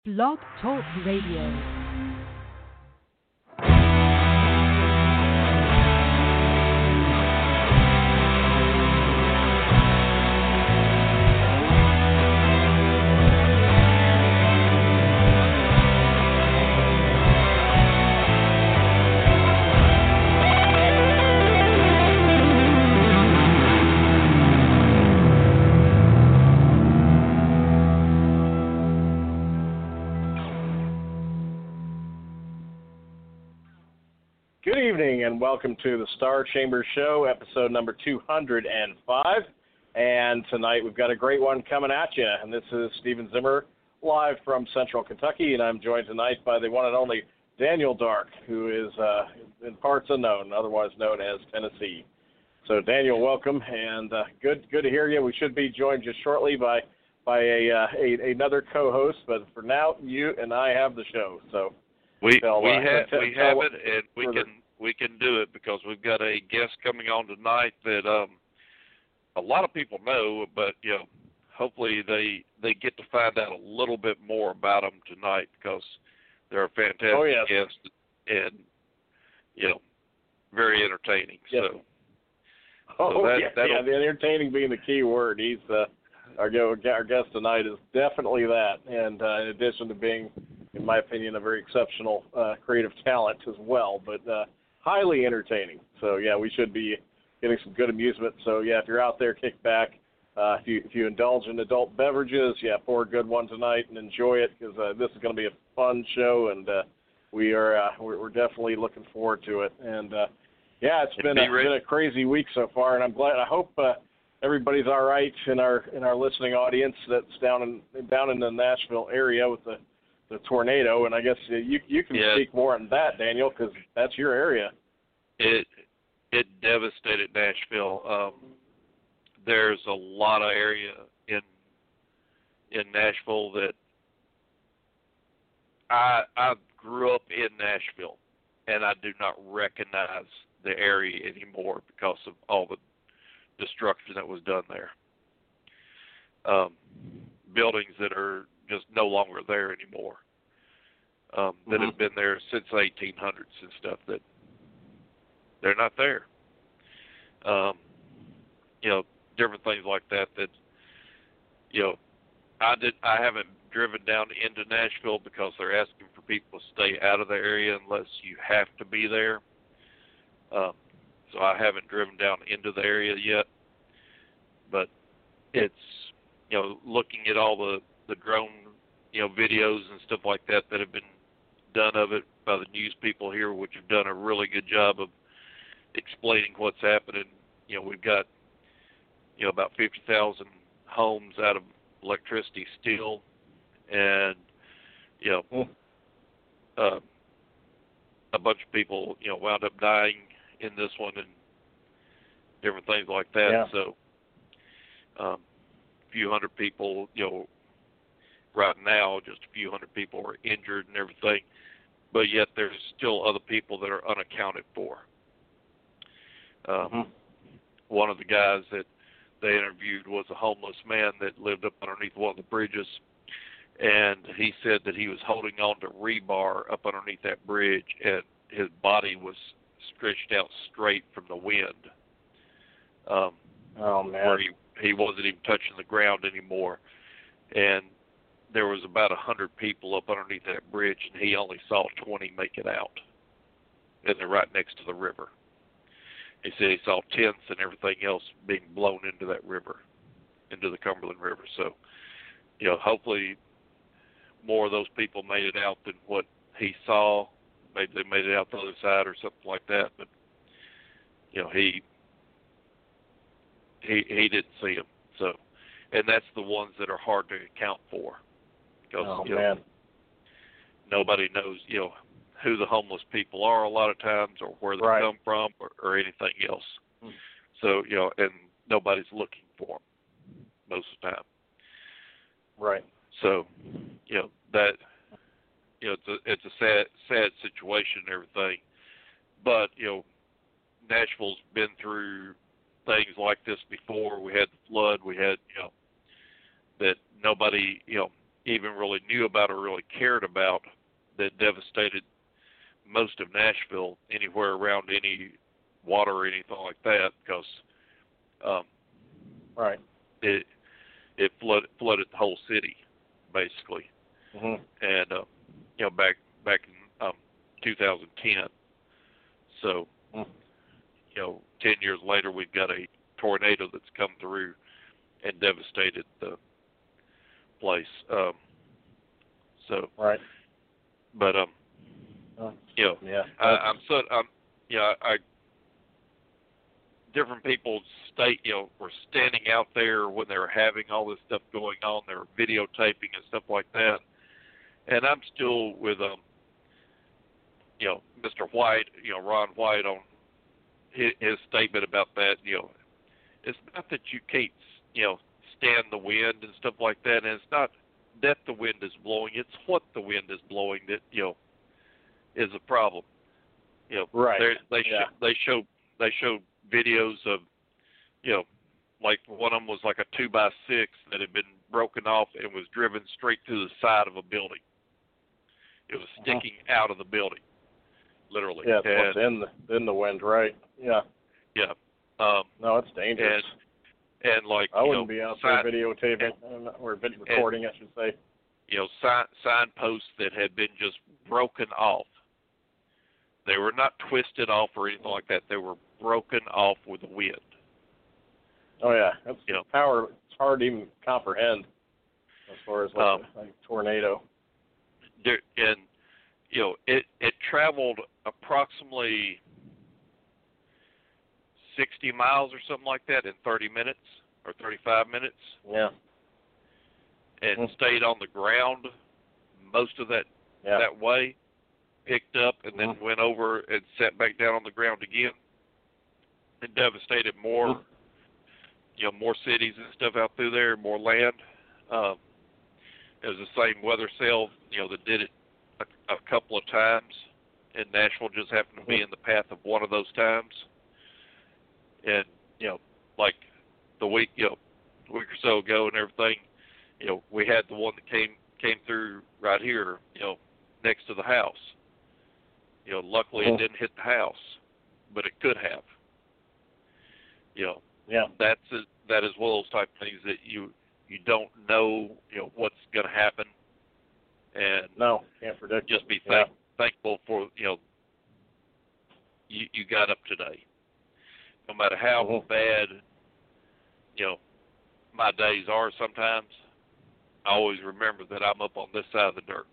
Blog Talk Radio. Good evening and welcome to the Star Chamber Show, episode number 205. And tonight we've got a great one coming at you. And this is Steven Zimmer, live from Central Kentucky. And I'm joined tonight by the one and only Daniel Dark, who is in parts unknown, otherwise known as Tennessee. So Daniel, welcome, and good to hear you. We should be joined just shortly by another co-host, but for now, you and I have the show. So. We have it, and we can do it because we've got a guest coming on tonight that a lot of people know, but hopefully they get to find out a little bit more about them tonight because they're a fantastic guest and very entertaining. Yes. The entertaining being the key word. He's our guest tonight is definitely that, and in addition to being, in my opinion, a very exceptional creative talent as well, but highly entertaining. So, we should be getting some good amusement. So, if you're out there, kick back. If you indulge in adult beverages, pour a good one tonight and enjoy it because this is going to be a fun show, and we're definitely looking forward to it. And, it's been a crazy week so far, and I'm glad. I hope everybody's all right in our listening audience that's down in the Nashville area with the tornado, and I guess you can speak more on that, Daniel, because that's your area. It devastated Nashville. There's a lot of area in Nashville that I grew up in Nashville, and I do not recognize the area anymore because of all the destruction that was done there. Buildings that are just no longer there anymore, that have been there since the 1800s and stuff, that they're not there. Different things like that I haven't driven down into Nashville because they're asking for people to stay out of the area unless you have to be there. So I haven't driven down into the area yet, but it's, looking at all the drone, videos and stuff like that have been done of it by the news people here, which have done a really good job of explaining what's happening. We've got, about 50,000 homes out of electricity still, and, a bunch of people, wound up dying in this one and different things like that. Yeah. So, a few hundred people, right now, just a few hundred people are injured and everything, but yet there's still other people that are unaccounted for. One of the guys that they interviewed was a homeless man that lived up underneath one of the bridges, and he said that he was holding on to rebar up underneath that bridge, and his body was stretched out straight from the wind. Oh, man. Where he wasn't even touching the ground anymore. And there was about 100 people up underneath that bridge, and he only saw 20 make it out. And they're right next to the river. He said he saw tents and everything else being blown into that river, into the Cumberland River. So, hopefully more of those people made it out than what he saw. Maybe they made it out the other side or something like that. But, he didn't see them. So, and that's the ones that are hard to account for. Because, man. Nobody knows, who the homeless people are a lot of times or where they come from or anything else. So, and nobody's looking for them most of the time. Right. So, that, it's a sad situation and everything. But, Nashville's been through things like this before. We had the flood. We had, that nobody, even really knew about or really cared about that devastated most of Nashville, anywhere around any water or anything like that, because right, it flooded the whole city, basically. Mm-hmm. And back in 2010. So, 10 years later, we've got a tornado that's come through and devastated the place. Right. But yeah, different people were standing out there when they were having all this stuff going on. They were videotaping and stuff like that. And I'm still with Mr. White, Ron White, on his statement about that. It's not that you can't stand the wind and stuff like that, and it's not that the wind is blowing, it's what the wind is blowing that is a problem. Right. They showed videos of like one of them was like a 2x6 that had been broken off and was driven straight through the side of a building. It was sticking out of the building, literally. Yeah, it's in the wind, right? Yeah. Yeah. No, it's dangerous. And like I wouldn't be out there videotaping or recording, I should say. Signposts that had been just broken off. They were not twisted off or anything like that. They were broken off with the wind. Oh yeah, that's power. It's hard to even comprehend as far as like a tornado. And it traveled approximately 60 miles or something like that in 30 minutes or 35 minutes. Yeah. And stayed on the ground most of that way, picked up, and then went over and sat back down on the ground again, and devastated more, more cities and stuff out through there, more land. It was the same weather cell, that did it a couple of times, and Nashville just happened to be in the path of one of those times. And like the week, week or so ago, and everything, we had the one that came through right here, next to the house. Luckily it didn't hit the house, but it could have. That is one of those type of things that you don't know, what's going to happen, and no, can't predict. Just be thankful for you got up today. No matter how bad my days are sometimes, I always remember that I'm up on this side of the dirt,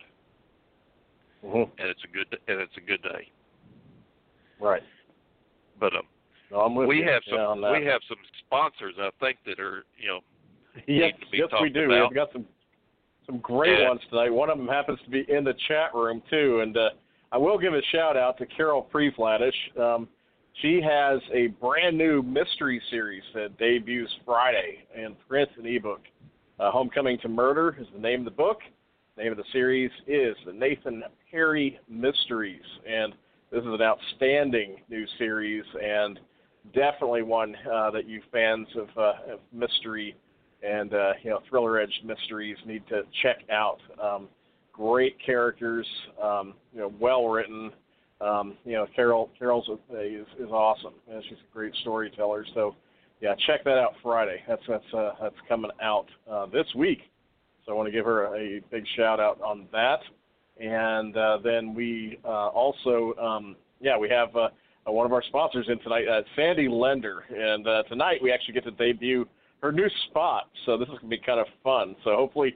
and it's a good day. Right. But no, I'm with we you. have some sponsors, I think, that are yes, we do. About. We've got some great ones tonight. One of them happens to be in the chat room too, and I will give a shout out to Carol Preflatish. She has a brand new mystery series that debuts Friday in print and ebook. Homecoming to Murder is the name of the book. The name of the series is The Nathan Perry Mysteries, and this is an outstanding new series and definitely one that you fans of mystery and thriller-edged mysteries need to check out. Great characters, well written. Carol's is awesome, and she's a great storyteller. So, check that out Friday. That's coming out this week. So I want to give her a big shout out on that. And then we also, we have one of our sponsors in tonight, Sandy Lender, and tonight we actually get to debut her new spot. So this is going to be kind of fun. So hopefully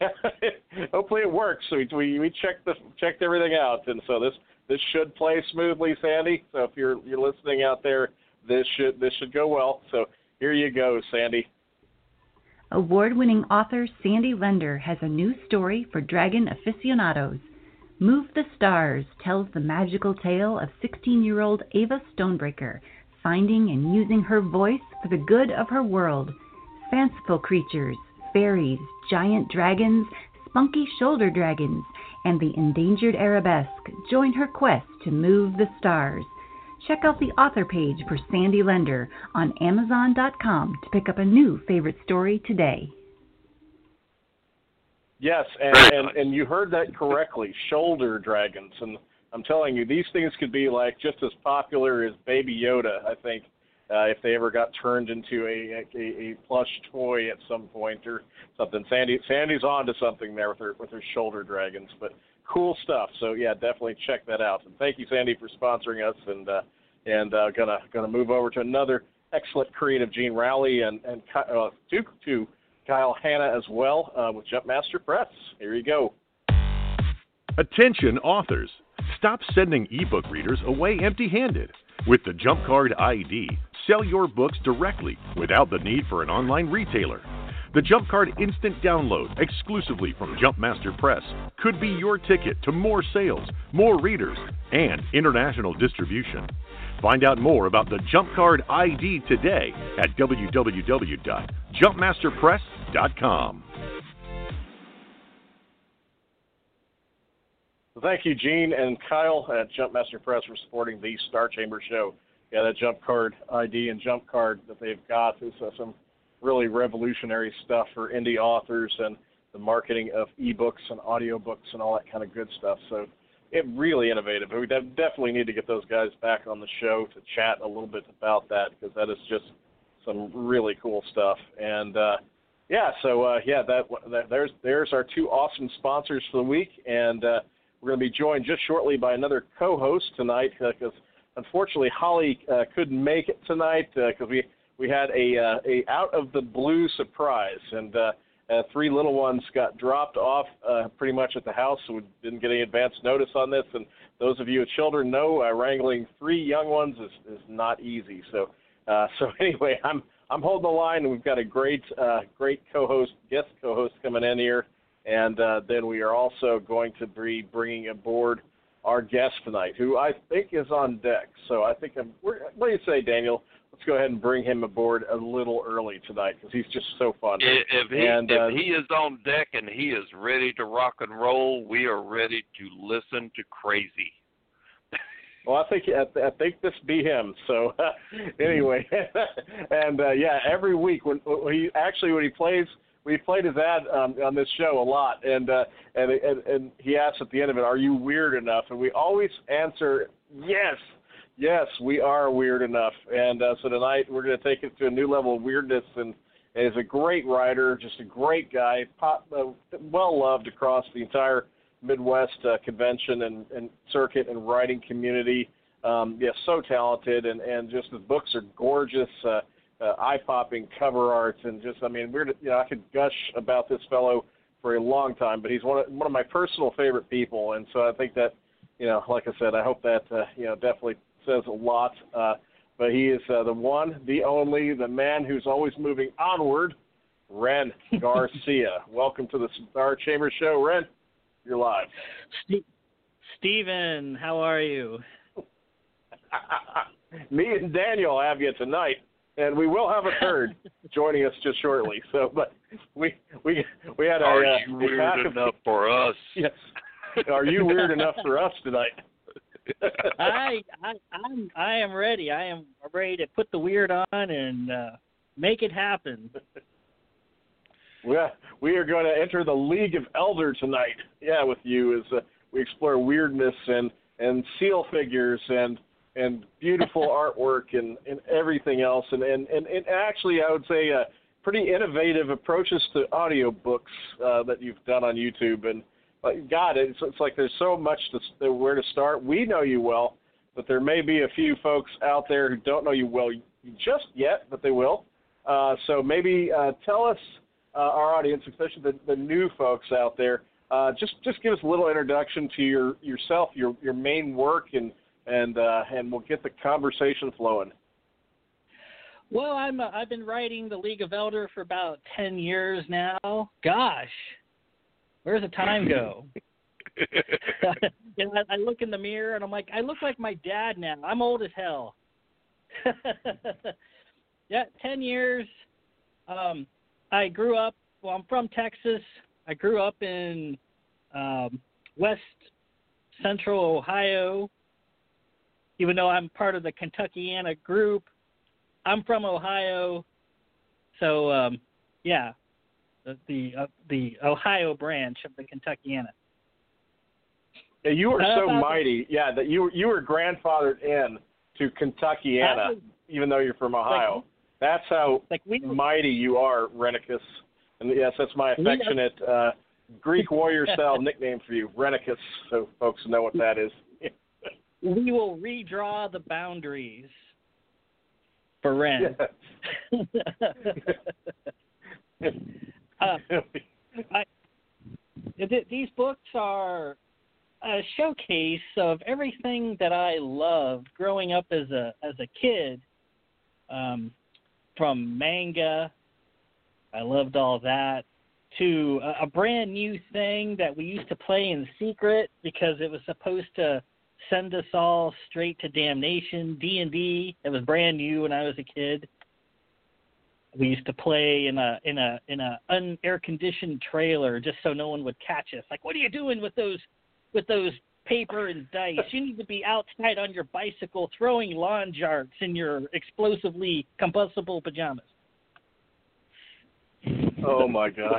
it works. So we checked everything out, and so this should play smoothly, Sandy. So if you're listening out there, this should go well. So here you go, Sandy. Award-winning author Sandy Lender has a new story for dragon aficionados. Move the Stars tells the magical tale of 16-year-old Ava Stonebreaker finding and using her voice for the good of her world. Fanciful creatures, fairies, giant dragons, spunky shoulder dragons, and the endangered arabesque join her quest to move the stars. Check out the author page for Sandy Lender on Amazon.com to pick up a new favorite story today. Yes, Nice. and you heard that correctly, shoulder dragons. And I'm telling you, these things could be like just as popular as Baby Yoda, I think, if they ever got turned into a plush toy at some point or something. Sandy's on to something there with her shoulder dragons, but cool stuff. So yeah, definitely check that out. And thank you, Sandy, for sponsoring us. And gonna move over to another excellent creative, Gene Rowley, and to Kyle Hanna as well with Jumpmaster Press. Here you go. Attention authors, stop sending ebook readers away empty-handed. With the Jump Card ID, sell your books directly without the need for an online retailer. The Jump Card Instant Download, exclusively from Jumpmaster Press, could be your ticket to more sales, more readers, and international distribution. Find out more about the Jump Card ID today at www.jumpmasterpress.com. Thank you, Gene and Kyle at Jumpmaster Press for supporting the Star Chamber Show. Yeah, that Jump Card ID and Jump Card that they've got is some really revolutionary stuff for indie authors and the marketing of ebooks and audiobooks and all that kind of good stuff. So it's really innovative. We definitely need to get those guys back on the show to chat a little bit about that, because that is just some really cool stuff. And there's our two awesome sponsors for the week, and we're going to be joined just shortly by another co-host tonight, because unfortunately Holly couldn't make it tonight because we had a out of the blue surprise, and three little ones got dropped off pretty much at the house, so we didn't get any advance notice on this. And those of you with children know wrangling three young ones is not easy. So anyway, I'm holding the line, and we've got a great guest co-host coming in here. And then we are also going to be bringing aboard our guest tonight, who I think is on deck. So I think what do you say, Daniel? Let's go ahead and bring him aboard a little early tonight, because he's just so fun. If he is on deck and he is ready to rock and roll, we are ready to listen to crazy. Well, I think this be him. So anyway, and every week when he plays. We played his ad on this show a lot, and he asks at the end of it, "Are you weird enough?" And we always answer, yes, we are weird enough. And so tonight we're going to take it to a new level of weirdness. And he's a great writer, just a great guy, well loved across the entire Midwest convention and circuit and writing community. So talented, and just his books are gorgeous. Eye-popping cover art, and just, I could gush about this fellow for a long time, but he's one of my personal favorite people, and so I think that, like I said, I hope that, definitely says a lot, but he is the one, the only, the man who's always moving onward, Ren Garcia. Welcome to the Star Chamber Show, Ren. You're live. Stephen, how are you? Me and Daniel have you tonight. And we will have a third joining us just shortly. So, but we had a. Are you weird enough for us? Yes. Are you weird enough for us tonight? I am ready. I am ready to put the weird on and make it happen. We are going to enter the League of Elder tonight. Yeah, with you as we explore weirdness and seal figures and beautiful artwork and everything else, and actually I would say pretty innovative approaches to audiobooks that you've done on YouTube. And God, it's like there's so much where to start. We know you well, but there may be a few folks out there who don't know you well just yet, but they will. So maybe tell us, our audience, especially the new folks out there, just give us a little introduction to yourself, your main work, and we'll get the conversation flowing. Well, I've been writing the League of Elder for about 10 years now. Gosh, where's the time go? I look in the mirror and I'm like, I look like my dad now. I'm old as hell. 10 years. I grew up. Well, I'm from Texas. I grew up in West Central Ohio. Even though I'm part of the Kentuckiana group, I'm from Ohio. So, the Ohio branch of the Kentuckiana. Yeah, you were so mighty. Yeah, that you were grandfathered in to Kentuckiana, even though you're from Ohio. That's how mighty you are, Rennicus. And yes, that's my affectionate Greek warrior style nickname for you, Rennicus, so folks know what that is. We will redraw the boundaries for Ren. These books are a showcase of everything that I loved growing up as a kid. From manga, I loved all that, to a brand new thing that we used to play in secret because it was supposed to send us all straight to damnation. D&D. It was brand new when I was a kid. We used to play in a unair conditioned trailer just so no one would catch us. Like, what are you doing with those paper and dice? You need to be outside on your bicycle throwing lawn darts in your explosively combustible pajamas. Oh my God.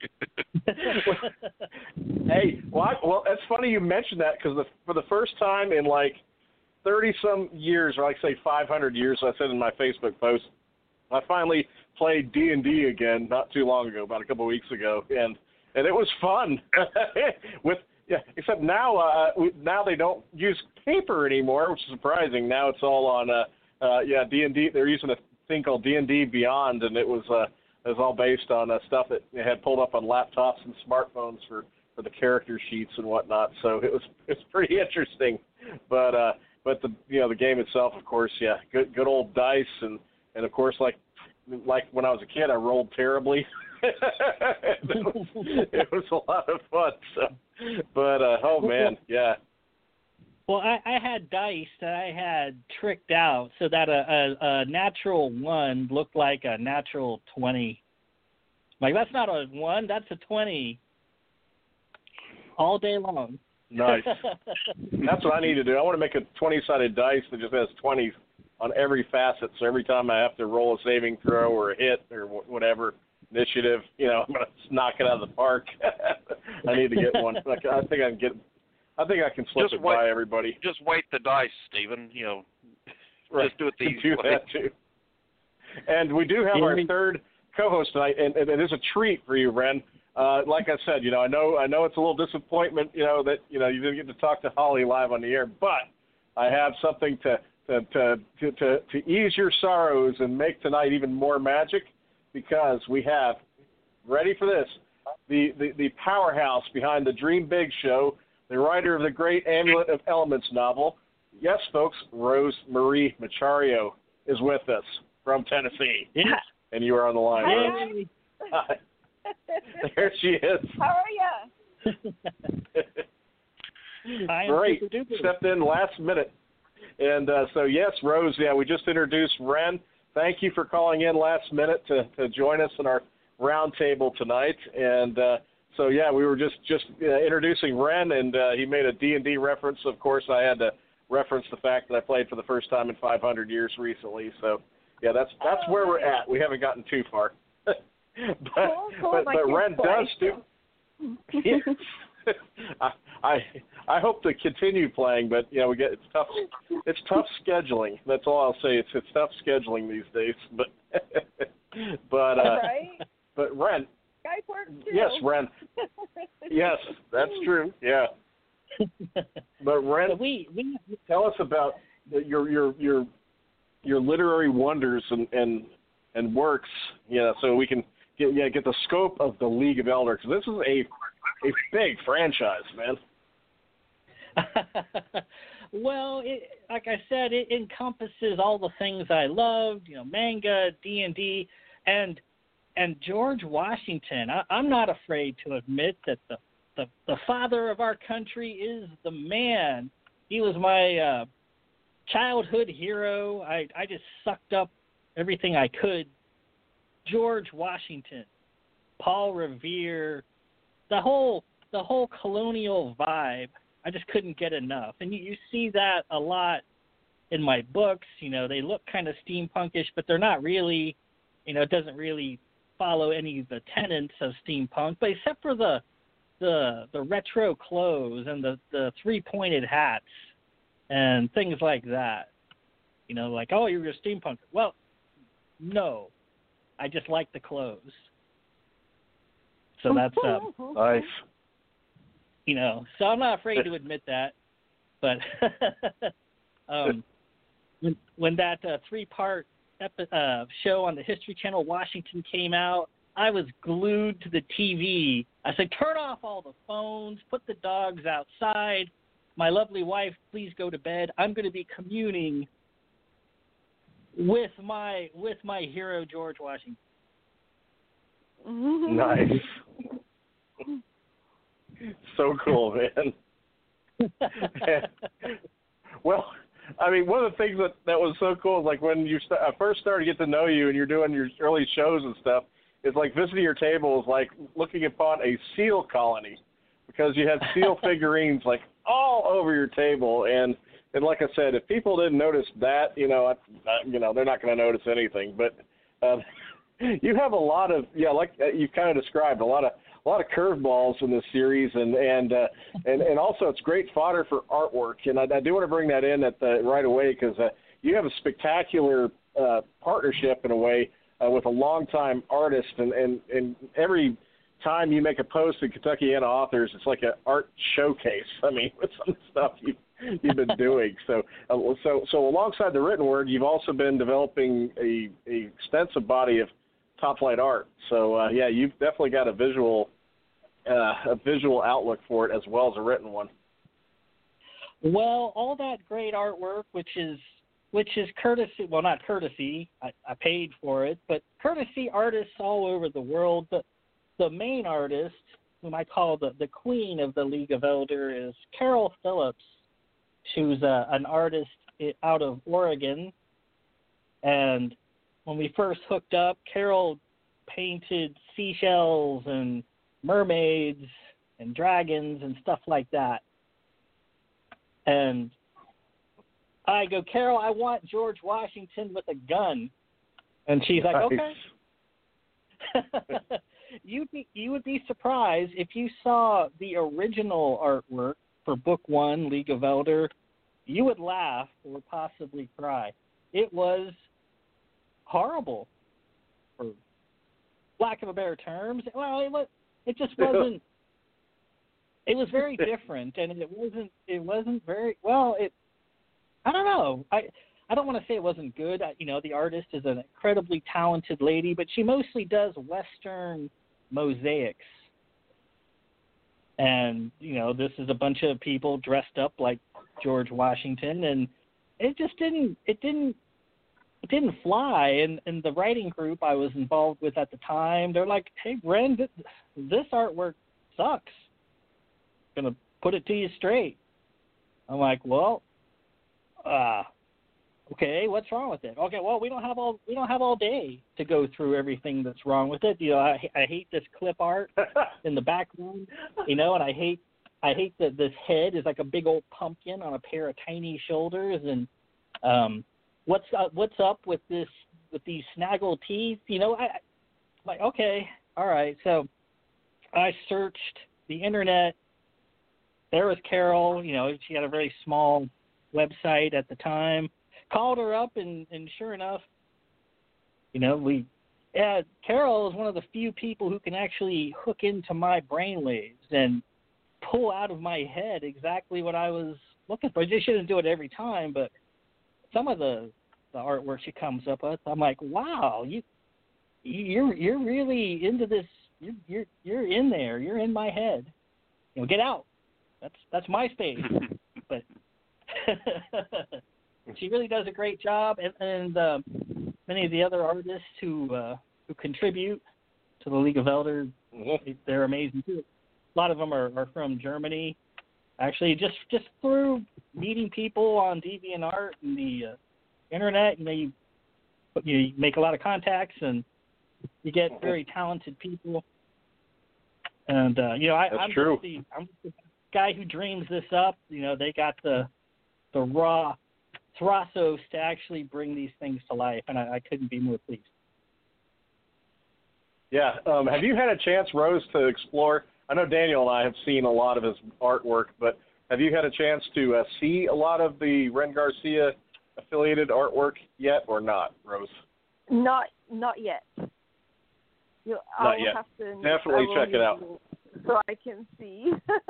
Hey, well, it's funny you mentioned that because for the first time in like 30-some years, or like say 500 years, I said in my Facebook post, I finally played D&D again not too long ago, about a couple of weeks ago, and it was fun. Except now now they don't use paper anymore, which is surprising. Now it's all on D&D. They're using a thing called D&D Beyond, and it was all based on stuff that they had pulled up on laptops and smartphones for the character sheets and whatnot. So it's pretty interesting. But the game itself, of course, good old dice and of course like when I was a kid, I rolled terribly. it was a lot of fun. So, but oh man, yeah. Well, I had dice that I had tricked out so that a natural 1 looked like a natural 20. Like, that's not a 1, that's a 20. All day long. Nice. That's what I need to do. I want to make a 20-sided dice that just has 20s on every facet. So every time I have to roll a saving throw or a hit or whatever initiative, I'm going to knock it out of the park. I need to get one. I think I can slip it by everybody. Just weight the dice, Stephen. Right. Just do it the easy do way. That too. And we do have our third co-host tonight, and it is a treat for you, Ren. Like I said, I know it's a little disappointment, that you didn't get to talk to Holly live on the air, but I have something to ease your sorrows and make tonight even more magic, because we have, ready for this, the powerhouse behind the Dream Big show, the writer of the great Amulet of Elements novel. Yes, folks, Rose Marie Machario is with us from Tennessee. Yeah. And you are on the line, Hi, Rose. Hi. There she is. How are you? Great. Stepped in last minute. And so, yes, Rose, we just introduced Ren. Thank you for calling in last minute to join us in our roundtable tonight. And we were just introducing Ren, and he made a D&D reference. Of course, I had to reference the fact that I played for the first time in 500 years recently. So, that's where we're at. We haven't gotten too far. but Ren does do. Yes. I hope to continue playing, but it's tough. It's tough scheduling. That's all I'll say. It's tough scheduling these days. But right? But Ren. Skype works too. Yes, Ren. Yes, that's true. Yeah. But Ren, tell us about your literary wonders and works. So we can get the scope of the League of Eldar, because this is a big franchise, man. Well, like I said, it encompasses all the things I loved, manga, D&D, and George Washington. I'm not afraid to admit that the father of our country is the man. He was my childhood hero. I just sucked up everything I could. George Washington, Paul Revere, the whole colonial vibe. I just couldn't get enough. And you see that a lot in my books. They look kind of steampunkish, but they're not really, it doesn't really follow any of the tenets of steampunk, but except for the retro clothes and the three-pointed hats and things like that. You know, like, oh, you're a steampunker. Well, no, I just like the clothes. So that's Nice. you know. So I'm not afraid to admit that. But when that three-part show on the History Channel Washington came out, I was glued to the TV. I said, turn off all the phones, put the dogs outside. My lovely wife, please go to bed. I'm going to be communing with my hero, George Washington. Nice. So cool, man. Well, I mean, one of the things that was so cool is like when I first started to get to know you and you're doing your early shows and stuff, it's like visiting your table is like looking upon a seal colony because you had seal figurines like all over your table. And like I said, if people didn't notice that, you know, they're not going to notice anything. But you have a lot of, like you've kind of described, a lot of curveballs in this series, and also it's great fodder for artwork. And I do want to bring that in right away because you have a spectacular partnership in a way with a longtime artist, and every time you make a post in Kentuckiana Authors, it's like an art showcase. I mean, with some of the stuff you've been doing. So alongside the written word, you've also been developing a extensive body of top flight art. So you've definitely got a visual outlook for it as well as a written one. Well, all that great artwork, which is courtesy, well, not courtesy, I paid for it, but courtesy artists all over the world. The main artist, whom I call the queen of the League of Elder, is Carol Phillips. She was an artist out of Oregon, and when we first hooked up, Carol painted seashells and mermaids and dragons and stuff like that. And I go, Carol, I want George Washington with a gun. And she's like, okay. You would be surprised if you saw the original artwork for Book 1, League of Elder. You would laugh or possibly cry. It was horrible, for lack of a better terms. Well, it just wasn't. It was very different, and it wasn't very well. I don't know. I don't want to say it wasn't good. The artist is an incredibly talented lady, but she mostly does Western mosaics. And, this is a bunch of people dressed up like George Washington, and it just didn't fly. And the writing group I was involved with at the time, they're like, hey, Bren, this artwork sucks. Going to put it to you straight. I'm like, well, okay, what's wrong with it? Okay, well, we don't have all day to go through everything that's wrong with it. I hate this clip art in the background, and I hate that this head is like a big old pumpkin on a pair of tiny shoulders, and what's up with these snaggle teeth? I'm like, okay, all right. So I searched the internet. There was Carol. She had a very small website at the time. Called her up, and sure enough, Carol is one of the few people who can actually hook into my brainwaves and pull out of my head exactly what I was looking for. She shouldn't do it every time, but some of the artwork she comes up with, I'm like, wow, you're really into this. You're in there. You're in my head. Get out. That's my space. But she really does a great job, and many of the other artists who contribute to the League of Elder, they're amazing too. A lot of them are from Germany. Actually, just through meeting people on DeviantArt and the internet, you make a lot of contacts, and you get very talented people. And I'm true. I'm the guy who dreams this up. They got the raw Thrasos to actually bring these things to life, and I couldn't be more pleased. Yeah. Have you had a chance, Rose, to explore? I know Daniel and I have seen a lot of his artwork, but have you had a chance to see a lot of the Ren Garcia affiliated artwork yet, or not, Rose? Not yet. Not yet. Have to, definitely check it out so I can see.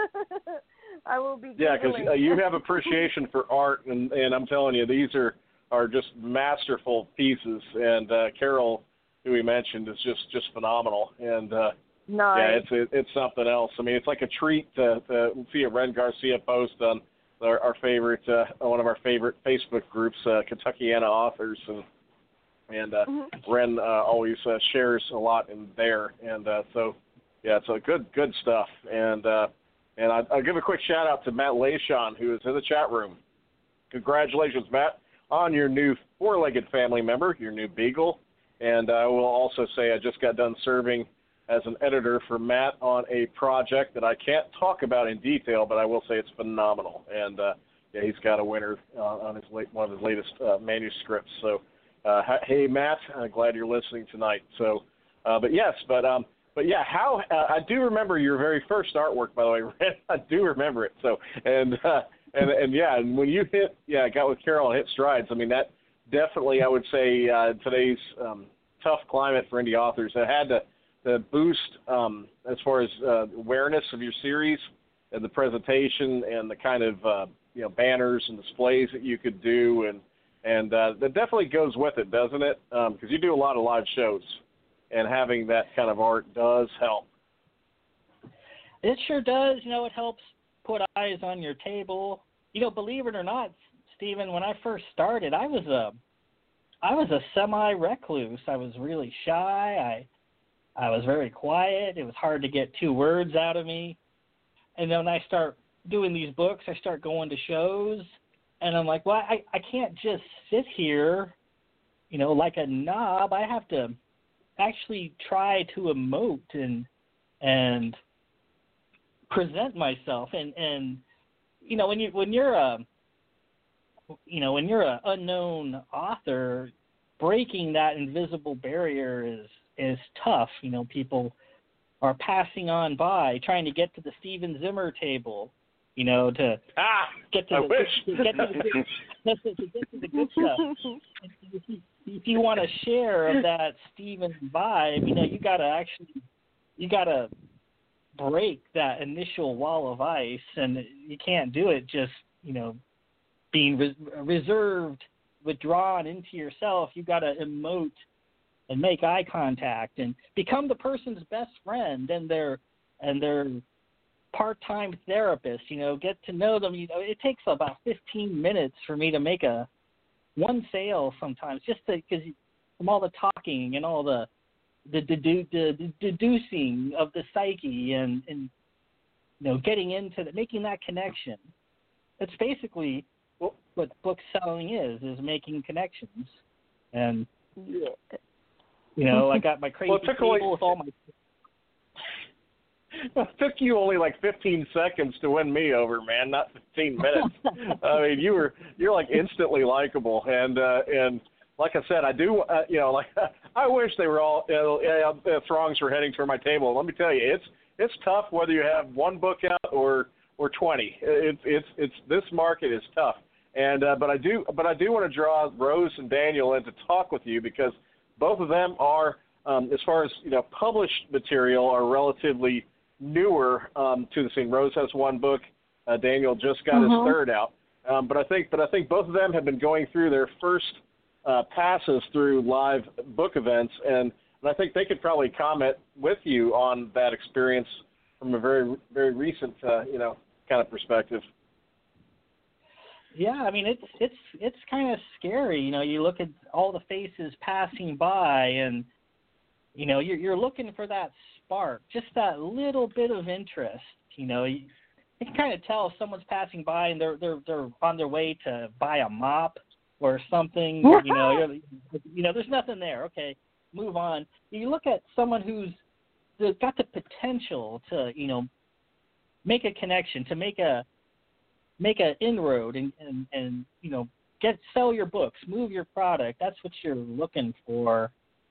I will be. Yeah, because you have appreciation for art, and I'm telling you, these are just masterful pieces. And Carol, who we mentioned, is just phenomenal. And nice. yeah, it's something else. I mean, it's like a treat to see a Ren Garcia post on our favorite, one of our favorite Facebook groups, Kentuckiana Authors, and Ren always shares a lot in there. And so, yeah, it's a good stuff. And I'll give a quick shout out to Matt Leishon, who is in the chat room. Congratulations, Matt, on your new four-legged family member, your new beagle. And I will also say I just got done serving as an editor for Matt on a project that I can't talk about in detail, but I will say it's phenomenal. And yeah, he's got a winner on one of his latest manuscripts. So, hey, Matt, glad you're listening tonight. So, but yeah, how I do remember your very first artwork, by the way, Ren. I do remember it. So, and yeah, and when you got with Carol and hit strides, I mean, that definitely, I would say, today's tough climate for indie authors, it had to boost as far as awareness of your series and the presentation and the kind of banners and displays that you could do, and that definitely goes with it, doesn't it? Because you do a lot of live shows, and having that kind of art does help. It sure does. It helps put eyes on your table. Believe it or not, Stephen, when I first started, I was a semi-recluse. I was really shy. I was very quiet. It was hard to get 2 words out of me. And then when I start doing these books, I start going to shows, and I'm like, well, I can't just sit here, like a knob. I have to actually try to emote and present myself. And when you're an unknown author, breaking that invisible barrier is tough. People are passing on by, trying to get to the Steven Zimmer table, to get to the good stuff. If you want to share of that Steven vibe, you gotta break that initial wall of ice, and you can't do it just, being reserved, withdrawn into yourself. You got to emote and make eye contact and become the person's best friend and their part-time therapist. Get to know them. It takes about 15 minutes for me to make one sale sometimes, just because from all the talking and all the deducing of the psyche and getting into making that connection. It's basically what book selling is making connections. And I got my crazy table with all my. It took you only like 15 seconds to win me over, man. Not 15 minutes. I mean, you're like instantly likable, and like I said, I do. I wish they were all throngs were heading toward my table. Let me tell you, it's tough whether you have one book out or 20. It's this market is tough, and but I do want to draw Rose and Daniel in to talk with you, because both of them are, as far as published material, are relatively newer to the scene. Rose has one book. Daniel just got his third out. But I think both of them have been going through their first passes through live book events, and I think they could probably comment with you on that experience from a very, very recent kind of perspective. Yeah, I mean it's kind of scary. You look at all the faces passing by, and you're looking for that spark, just that little bit of interest. You can kind of tell if someone's passing by and they're on their way to buy a mop or something. There's nothing there. Okay, move on. You look at someone who's got the potential to make a connection, to make a inroad and sell your books, move your product. That's what you're looking for.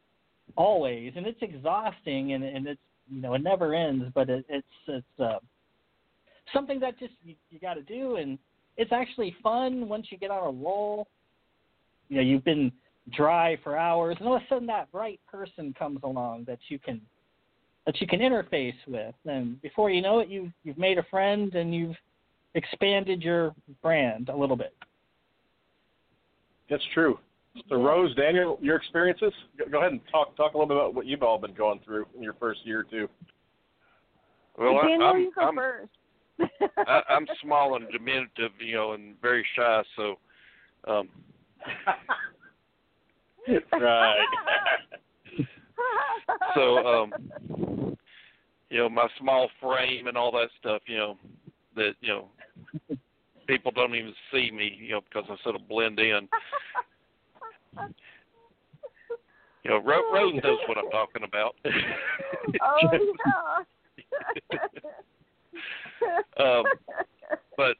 always, and it's exhausting, and it's it never ends. But it's something that just you got to do, and it's actually fun once you get on a roll. You've been dry for hours, and all of a sudden that right person comes along that you can interface with, and before you know it, you've made a friend and you've expanded your brand a little bit. That's true. So, Rose, Daniel, your experiences? Go ahead and talk a little bit about what you've all been going through in your first year or two. Well, Daniel, you go first. I'm small and diminutive, and very shy, so. Right. So, my small frame and all that stuff, that, people don't even see me, because I sort of blend in. Rose knows what I'm talking about. Oh, yeah. But,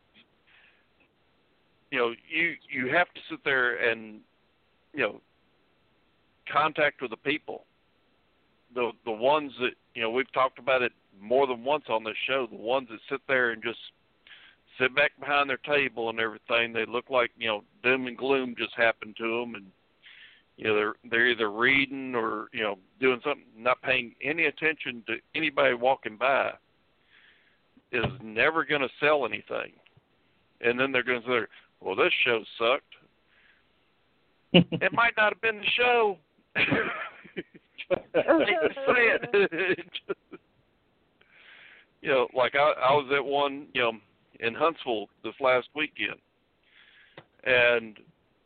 you have to sit there and, contact with the people. The ones that, we've talked about it more than once on this show, the ones that sit there and just sit back behind their table and everything, they look like, doom and gloom just happened to them, and, they're either reading or, doing something, not paying any attention to anybody walking by, is never going to sell anything. And then they're going to say, well, this show sucked. It might not have been the show. Like I was at one, in Huntsville this last weekend, and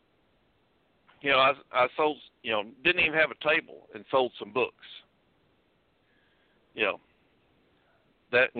I sold, didn't even have a table and sold some books. That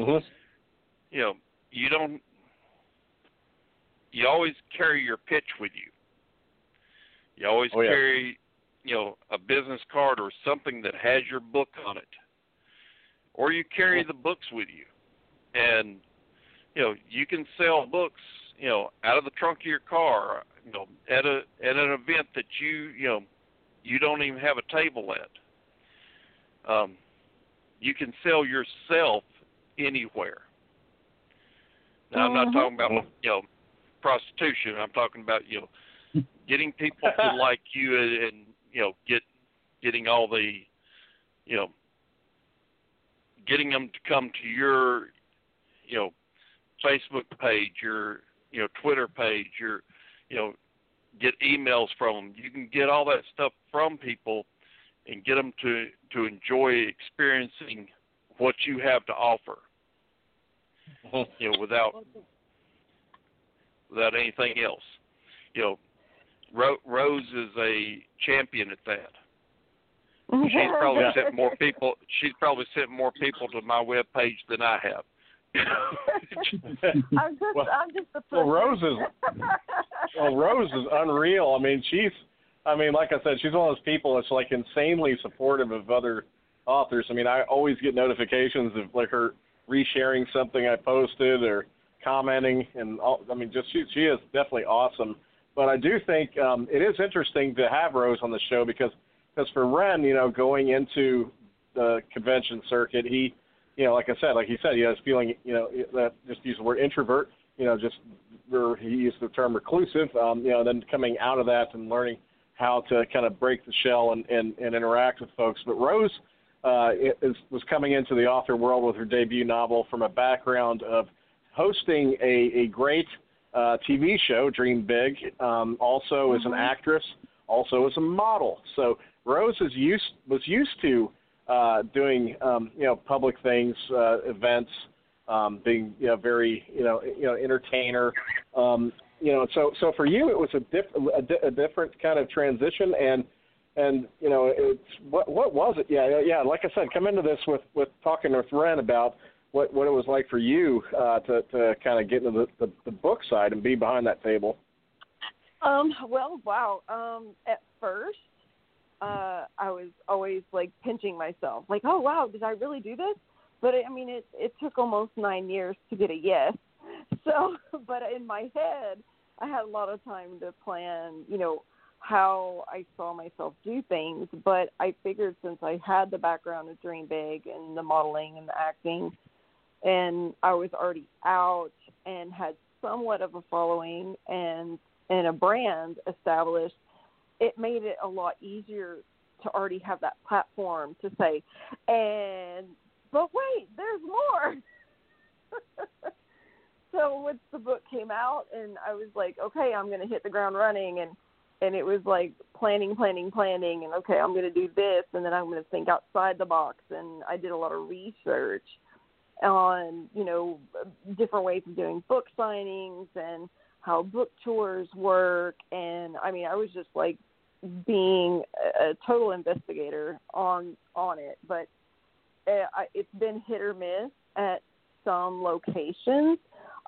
you always carry your pitch with you. You always carry, a business card or something that has your book on it. Or you carry the books with you. And, you can sell books, out of the trunk of your car, at an event that you don't even have a table at. You can sell yourself anywhere. Now, I'm not talking about, prostitution. I'm talking about, getting people to like you and getting all the, getting them to come to your, Facebook page, your, Twitter page, your, get emails from them. You can get all that stuff from people and get them to enjoy experiencing what you have to offer, without anything else. Rose is a champion at that. She's probably sent more people. She's probably sent more people to my web page than I have. I'm just the person. Rose is unreal. Like I said, she's one of those people that's like insanely supportive of other authors. I always get notifications of like her resharing something I posted or commenting, and she is definitely awesome. But I do think it is interesting to have Rose on the show because for Ren, going into the convention circuit, he, like he said, he has feeling, that just use the word introvert, just where he used the term reclusive, then coming out of that and learning how to kind of break the shell and interact with folks. But Rose was coming into the author world with her debut novel from a background of hosting a great TV show, Dream Big, also as an actress, also as a model. So Rose was used to doing public things, events, being very entertainer. So for you it was a different kind of transition, and it's what was it? Yeah. Like I said, come into this with talking with Ren about what it was like for you to kind of get into the book side and be behind that table. Well, wow. At first, I was always like pinching myself, like, oh wow, did I really do this? But it took almost 9 years to get a yes. So, but in my head, I had a lot of time to plan, how I saw myself do things, but I figured since I had the background of Dream Big and the modeling and the acting, and I was already out and had somewhat of a following and a brand established, it made it a lot easier to already have that platform to say, but wait, there's more. So once the book came out, and I was like, okay, I'm going to hit the ground running, and it was like planning, and okay, I'm going to do this, and then I'm going to think outside the box, and I did a lot of research on, different ways of doing book signings and how book tours work, and I mean, I was just like being a total investigator on it, but it's been hit or miss at some locations.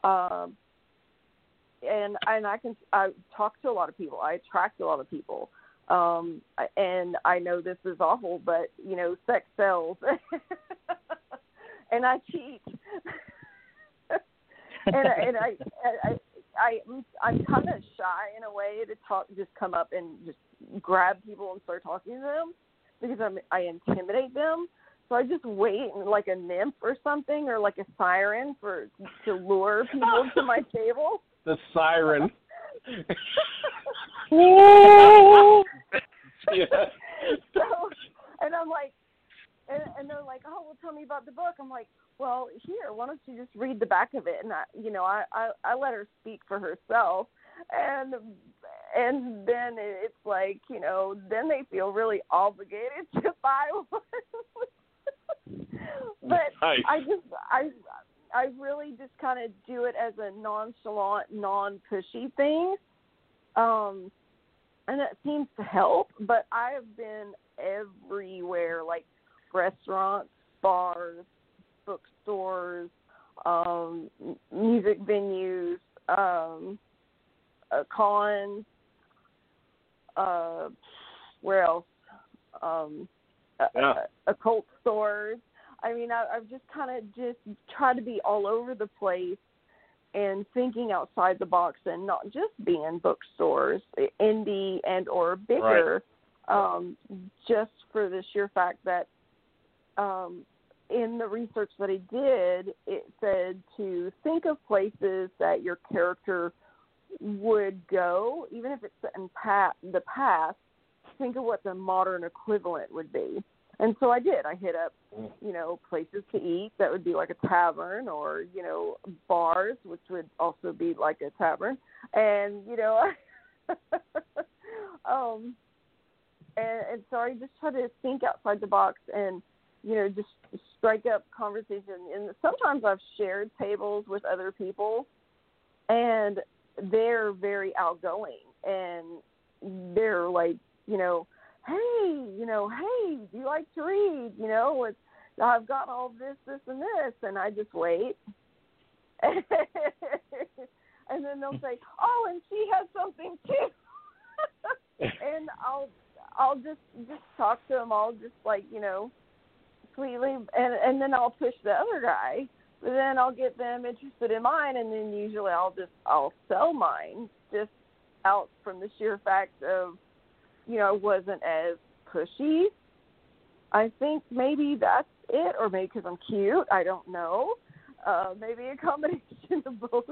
And I talk to a lot of people. I attract a lot of people. And I know this is awful, but sex sells. And I cheat. and I'm kind of shy in a way to just come up and just grab people and start talking to them because I intimidate them. So I just wait like a nymph or something, or like a siren to lure people to my table. The siren. Yeah. So, and I'm like, and they're like, oh, well, tell me about the book. I'm like, well, here, why don't you just read the back of it? And I let her speak for herself, and then it's like, then they feel really obligated to buy one. But nice. I really just kind of do it as a nonchalant, non-pushy thing, and it seems to help. But I have been everywhere, like restaurants, bars, bookstores, music venues, cons. Where else? Occult stores. I mean, I've just kind of just tried to be all over the place and thinking outside the box, and not just being bookstores, indie and or bigger, right. Just for the sheer fact that in the research that I did, it said to think of places that your character would go, even if it's in the past, think of what the modern equivalent would be. And so I did. I hit up, places to eat that would be like a tavern, or, bars, which would also be like a tavern. And, and so I just try to think outside the box and, just strike up conversation. And sometimes I've shared tables with other people, and they're very outgoing, and they're like, hey, do you like to read? I've got all this, and this, and I just wait. And then they'll say, oh, and she has something too. And I'll just talk to them all just like, sweetly, and then I'll push the other guy. But then I'll get them interested in mine, and then usually I'll sell mine just out from the sheer fact of, I wasn't as pushy. I think maybe that's it, or maybe because I'm cute. I don't know. Maybe a combination of both.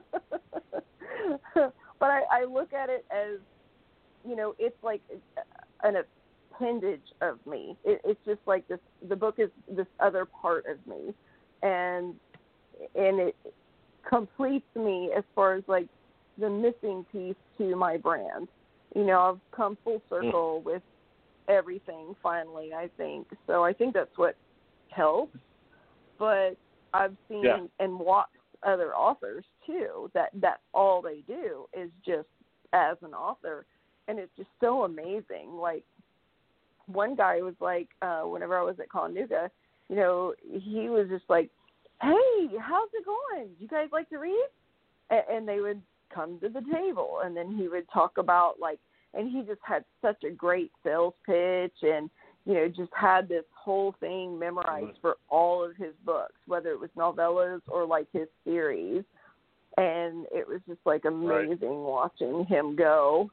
But I look at it as, it's like an appendage of me. It's just like this. The book is this other part of me, and it completes me as far as like the missing piece to my brand. I've come full circle with everything finally, I think. So I think that's what helps. But I've seen and watched other authors too, that's all they do is just as an author. And it's just so amazing. Like, one guy was like, whenever I was at Chattanooga, he was just like, hey, how's it going? Do you guys like to read? And they would come to the table, and then he would talk about and he just had such a great sales pitch, and just had this whole thing memorized for all of his books, whether it was novellas or like his series. and it was just like amazing watching him go.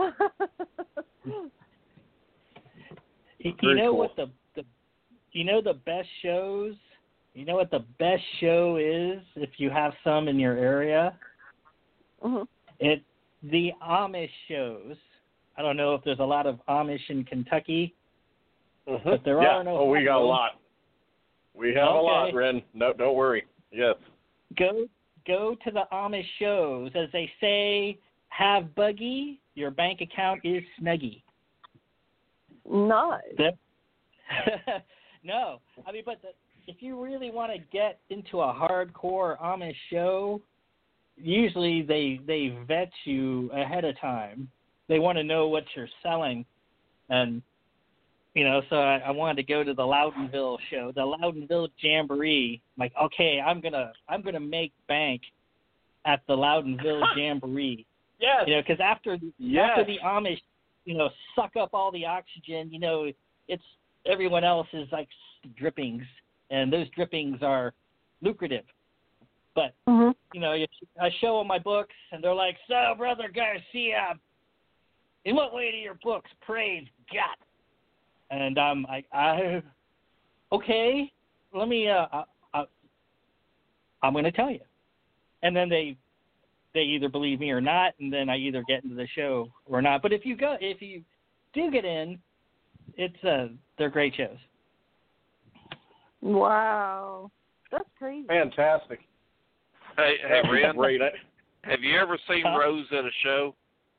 You know cool. what the best shows? You know what the best show is if you have some in your area? Mm-hmm. It's the Amish shows. I don't know if there's a lot of Amish in Kentucky, but there are no. Oh, we got a lot. We have a lot, Ren. No, don't worry. Yes. Go to the Amish shows. As they say, have buggy, your bank account is snuggy. Nice. No, I mean, but if you really want to get into a hardcore Amish show, usually they vet you ahead of time. They want to know what you're selling, and so I wanted to go to the Loudonville show, the Loudonville Jamboree. I'm like, okay, I'm gonna make bank at the Loudonville Jamboree. Yes. Because after the Amish, suck up all the oxygen, it's everyone else is like drippings, and those drippings are lucrative. But I show them my books, and they're like, "So, Brother Garcia, in what way do your books praise God?" And I'm like, okay, let me. I'm going to tell you, and then they either believe me or not, and then I either get into the show or not. But if you do get in, they're great shows. Wow, that's crazy. Fantastic. Hey, Ren, great. Have you ever seen Rose at a show?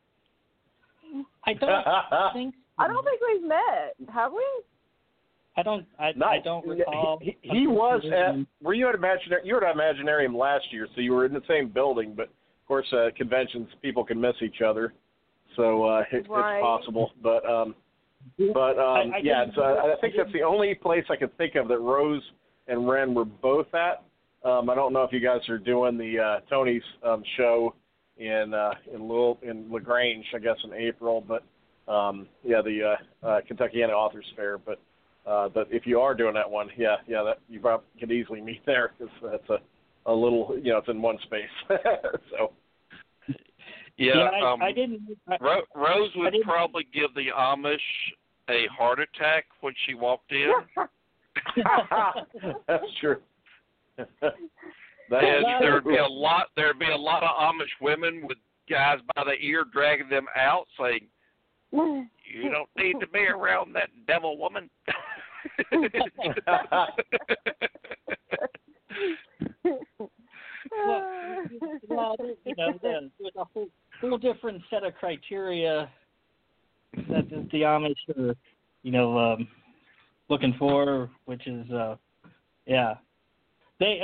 I don't think. I don't think we've met, have we? I don't recall. He was at. Were you at Imaginarium? You were at Imaginarium last year, so you were in the same building. But of course, conventions, people can miss each other, so it's possible. But I think that's the only place I can think of that Rose and Ren were both at. I don't know if you guys are doing the Tony's show in LaGrange, I guess in April, but the Kentuckiana Authors Fair. But if you are doing that one, that you probably could easily meet there because that's a little, it's in one space. So. Yeah, I didn't. Rose would probably give the Amish a heart attack when she walked in. That's true. There'd be a lot of Amish women with guys by the ear dragging them out, saying, "You don't need to be around that devil woman." There's a whole different set of criteria that the Amish are, looking for, which is, They,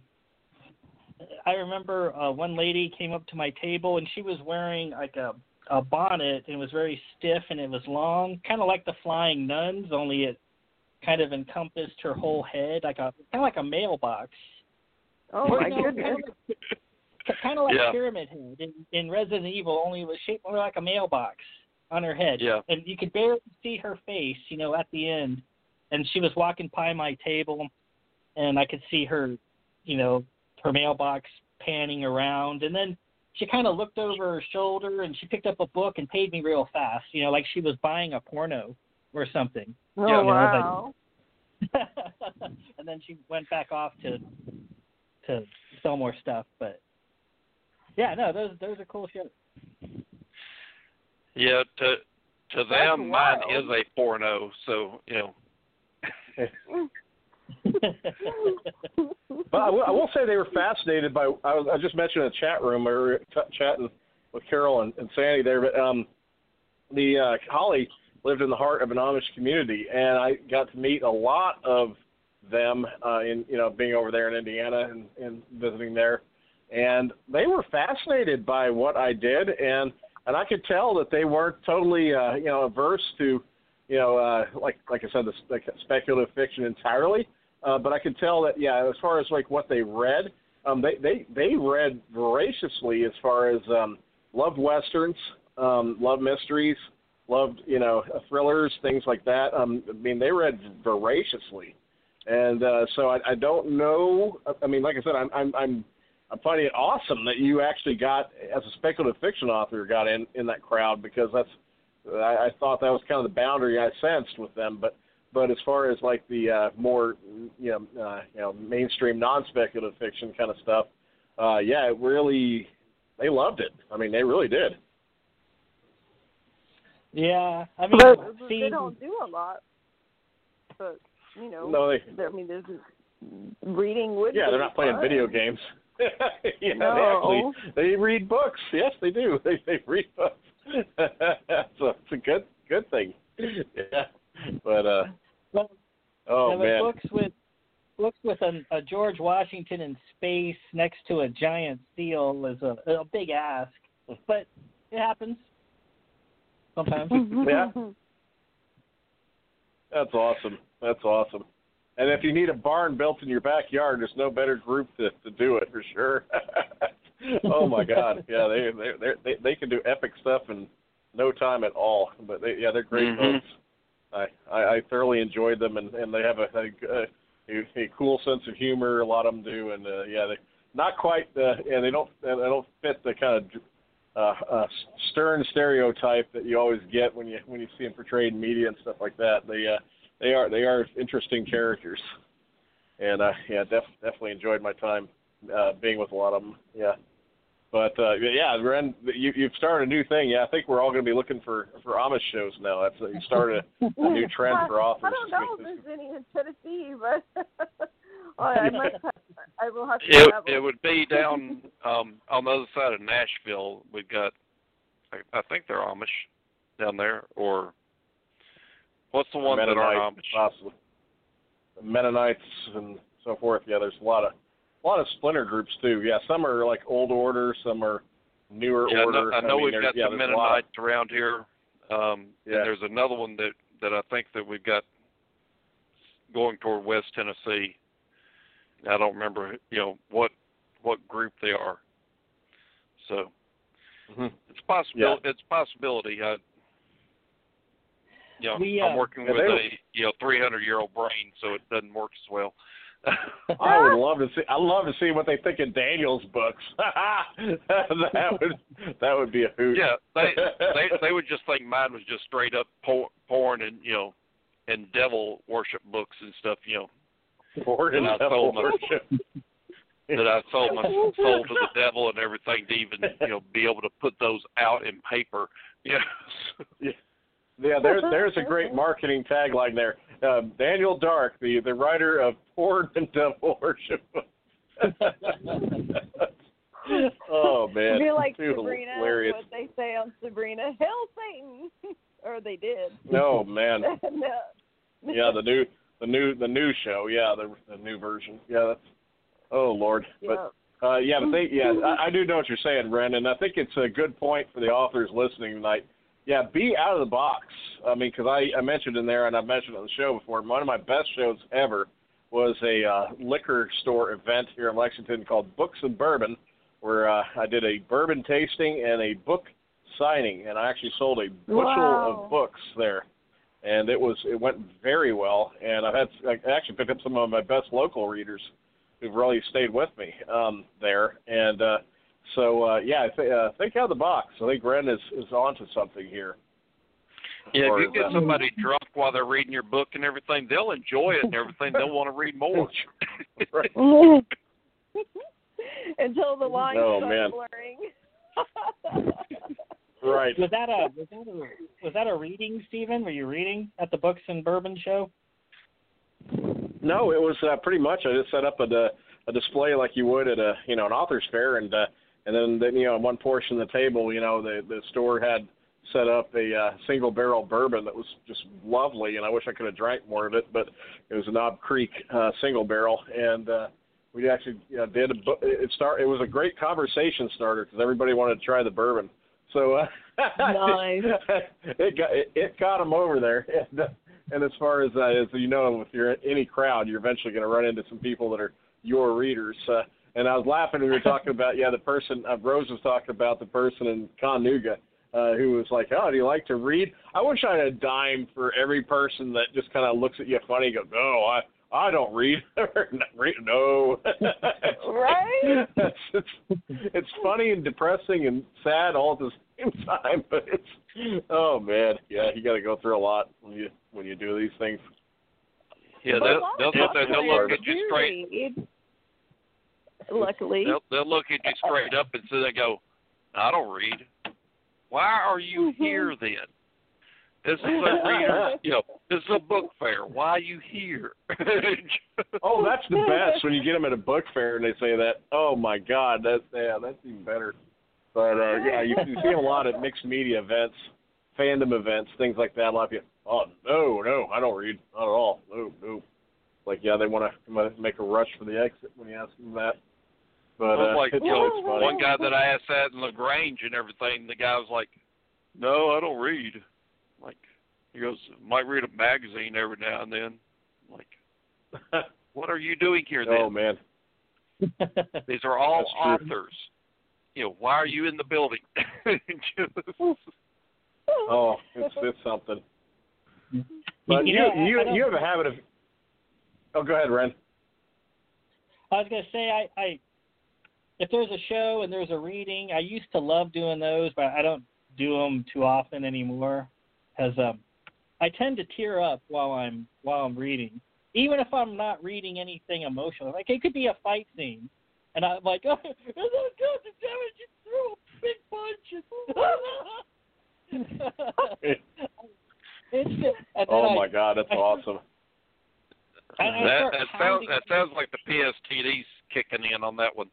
I remember one lady came up to my table and she was wearing like a bonnet and it was very stiff and it was long, kind of like the Flying Nuns, only it kind of encompassed her whole head, kind of like a mailbox. Oh my goodness! Kind of like Pyramid Head in Resident Evil, only it was shaped more like a mailbox on her head. Yeah. And you could barely see her face, at the end. And she was walking by my table, and I could see her, her mailbox panning around. And then she kind of looked over her shoulder, and she picked up a book and paid me real fast, like she was buying a porno or something. Oh, wow. And then she went back off to sell more stuff. But, those are cool shows. Yeah, to them, mine is a porno, so, But I will say they were fascinated by. I just mentioned in the chat room. We were chatting with Carol and Sandy there, but Holly lived in the heart of an Amish community, and I got to meet a lot of them in being over there in Indiana and visiting there, and they were fascinated by what I did, and I could tell that they weren't totally averse to like I said, the speculative fiction entirely. But I could tell that, as far as like what they read, they read voraciously as far as loved westerns, loved mysteries, loved thrillers, things like that. They read voraciously, and so I don't know. I mean, like I said, I'm I'm finding it awesome that you actually got, as a speculative fiction author, got in that crowd, because I thought that was kind of the boundary I sensed with them. But as far as like the more mainstream non-speculative fiction kind of stuff, it really, they loved it. I mean, they really did. Yeah, I mean, they don't do a lot, but no, there's reading would. Yeah, they're not playing video games. No. they read books. Yes, they do. They read books. So it's a good thing. Yeah, but man, books with a George Washington in space next to a giant seal is a big ask, but it happens sometimes. Yeah, that's awesome. And if you need a barn built in your backyard, there's no better group to do it, for sure. Oh my God, yeah, they can do epic stuff in no time at all. But they're great folks. I thoroughly enjoyed them, and they have a cool sense of humor. A lot of them do, and they not quite. They don't fit the kind of stern stereotype that you always get when you see them portrayed in media and stuff like that. They are interesting characters, and definitely enjoyed my time being with a lot of them. Yeah, but Ren, you've started a new thing. Yeah, I think we're all going to be looking for Amish shows now. You started a new trend for authors. I don't know if there's any in Tennessee, but I will have to travel. It would be down on the other side of Nashville. We've got, I think they're Amish down there, or what's the one that are Amish? Possibly. Mennonites and so forth. Yeah, there's a lot of splinter groups too. Yeah, some are like Old Order, some are newer Order. I know we've got some Mennonites around here. And there's another one that I think that we've got going toward West Tennessee. I don't remember, what group they are. So it's a possibility. Yeah. It's a possibility. I'm working with a 300-year-old brain, so it doesn't work as well. I would love to see. I love to see what they think of Daniel's books. that would be a hoot. Yeah, they would just think mine was just straight up porn and and devil worship books and stuff. Porn and devil worship. That I sold my soul to the devil and everything to even be able to put those out in paper. Yeah. There's a great marketing tagline there. Daniel Dark, the writer of Porn and Devil Worship. Oh man, I feel like too Sabrina. Hilarious. What they say on Sabrina, "Hail Satan," or they did. Oh man. No. Yeah, the new show. Yeah, the new version. Yeah, that's. Oh Lord. Yeah. But I do know what you're saying, Ren, and I think it's a good point for the authors listening tonight. Yeah, be out of the box. I mean, because I mentioned in there, and I've mentioned on the show before, one of my best shows ever was a liquor store event here in Lexington called Books and Bourbon, where I did a bourbon tasting and a book signing, and I actually sold a bushel of books there, and it went very well. And I actually picked up some of my best local readers who've really stayed with me there, and. Think out of the box. I think Ren is onto something here. Yeah, if you get somebody drunk while they're reading your book and everything, they'll enjoy it and everything. They'll want to read more. Until the lines start blurring. Right. Was that a reading, Stephen? Were you reading at the Books and Bourbon show? No, it was pretty much. I just set up a display like you would at an author's fair, and then on one portion of the table, the store had set up a single barrel bourbon that was just lovely, and I wish I could have drank more of it, but it was a Knob Creek single barrel, and we actually did it was a great conversation starter because everybody wanted to try the bourbon. So nice. it got them over there. And as far as if you're in any crowd, you're eventually going to run into some people that are your readers. And I was laughing when we were talking about, the person, Rose was talking about the person in Conuga who was like, oh, do you like to read? I wish I had a dime for every person that just kind of looks at you funny and goes, oh, I don't read. No. Right? It's funny and depressing and sad all at the same time, but it's, oh man, yeah, you got to go through a lot when you do these things. Yeah, they'll look at you straight. Luckily. They'll look at you straight up and so they go, I don't read. Why are you here then? This is a reader, this is a book fair. Why are you here? Oh, that's the best when you get them at a book fair and they say that. Oh my God, that's even better. But yeah, you see a lot at mixed media events, fandom events, things like that. A lot of people, oh no, I don't read, not at all. No. Like yeah, they want to make a rush for the exit when you ask them that. But like, it's funny. One guy that I asked that in LaGrange and everything, the guy was like, no, I don't read. Like, he goes, might read a magazine every now and then. I'm like, what are you doing here then? Oh, man. These are all authors. Why are you in the building? Oh, it's something. But you have a habit of... Oh, go ahead, Ren. I was going to say, I if there's a show and there's a reading, I used to love doing those, but I don't do them too often anymore. Because I tend to tear up while I'm reading, even if I'm not reading anything emotional. Like it could be a fight scene, and I'm like, oh, you threw a big punch. Oh my God, that's awesome. That sounds like the PSTD's kicking in on that one.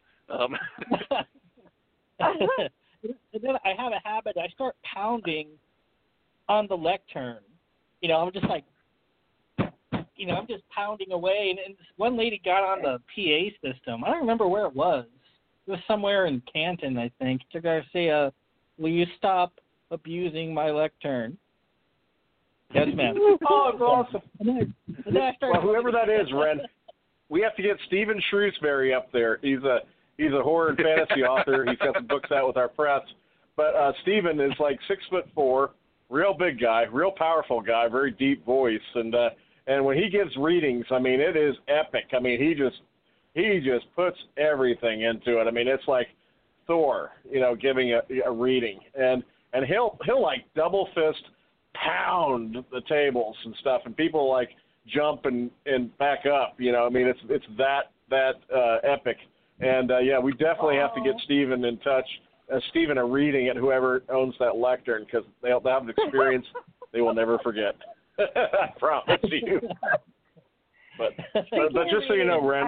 And then I have a habit. I start pounding on the lectern. I'm just like, I'm just pounding away. And this one lady got on the PA system. I don't remember where it was. It was somewhere in Canton, I think. To Garcia, will you stop abusing my lectern? Yes, ma'am. Oh, it's awesome. And then I started, well, whoever that is, Ren, we have to get Stephen Shrewsbury up there. He's a horror and fantasy author. He's got some books out with our press. But Stephen is like 6'4", real big guy, real powerful guy, very deep voice, and when he gives readings, I mean, it is epic. I mean, he just puts everything into it. I mean, it's like Thor, giving a reading, and he'll like double fist pound the tables and stuff, and people like jump and back up. I mean, it's that epic. And yeah, we definitely have to get Stephen in touch. Stephen a reading at whoever owns that lectern, because they'll have an experience they will never forget. I promise you. But just so you know, Ren.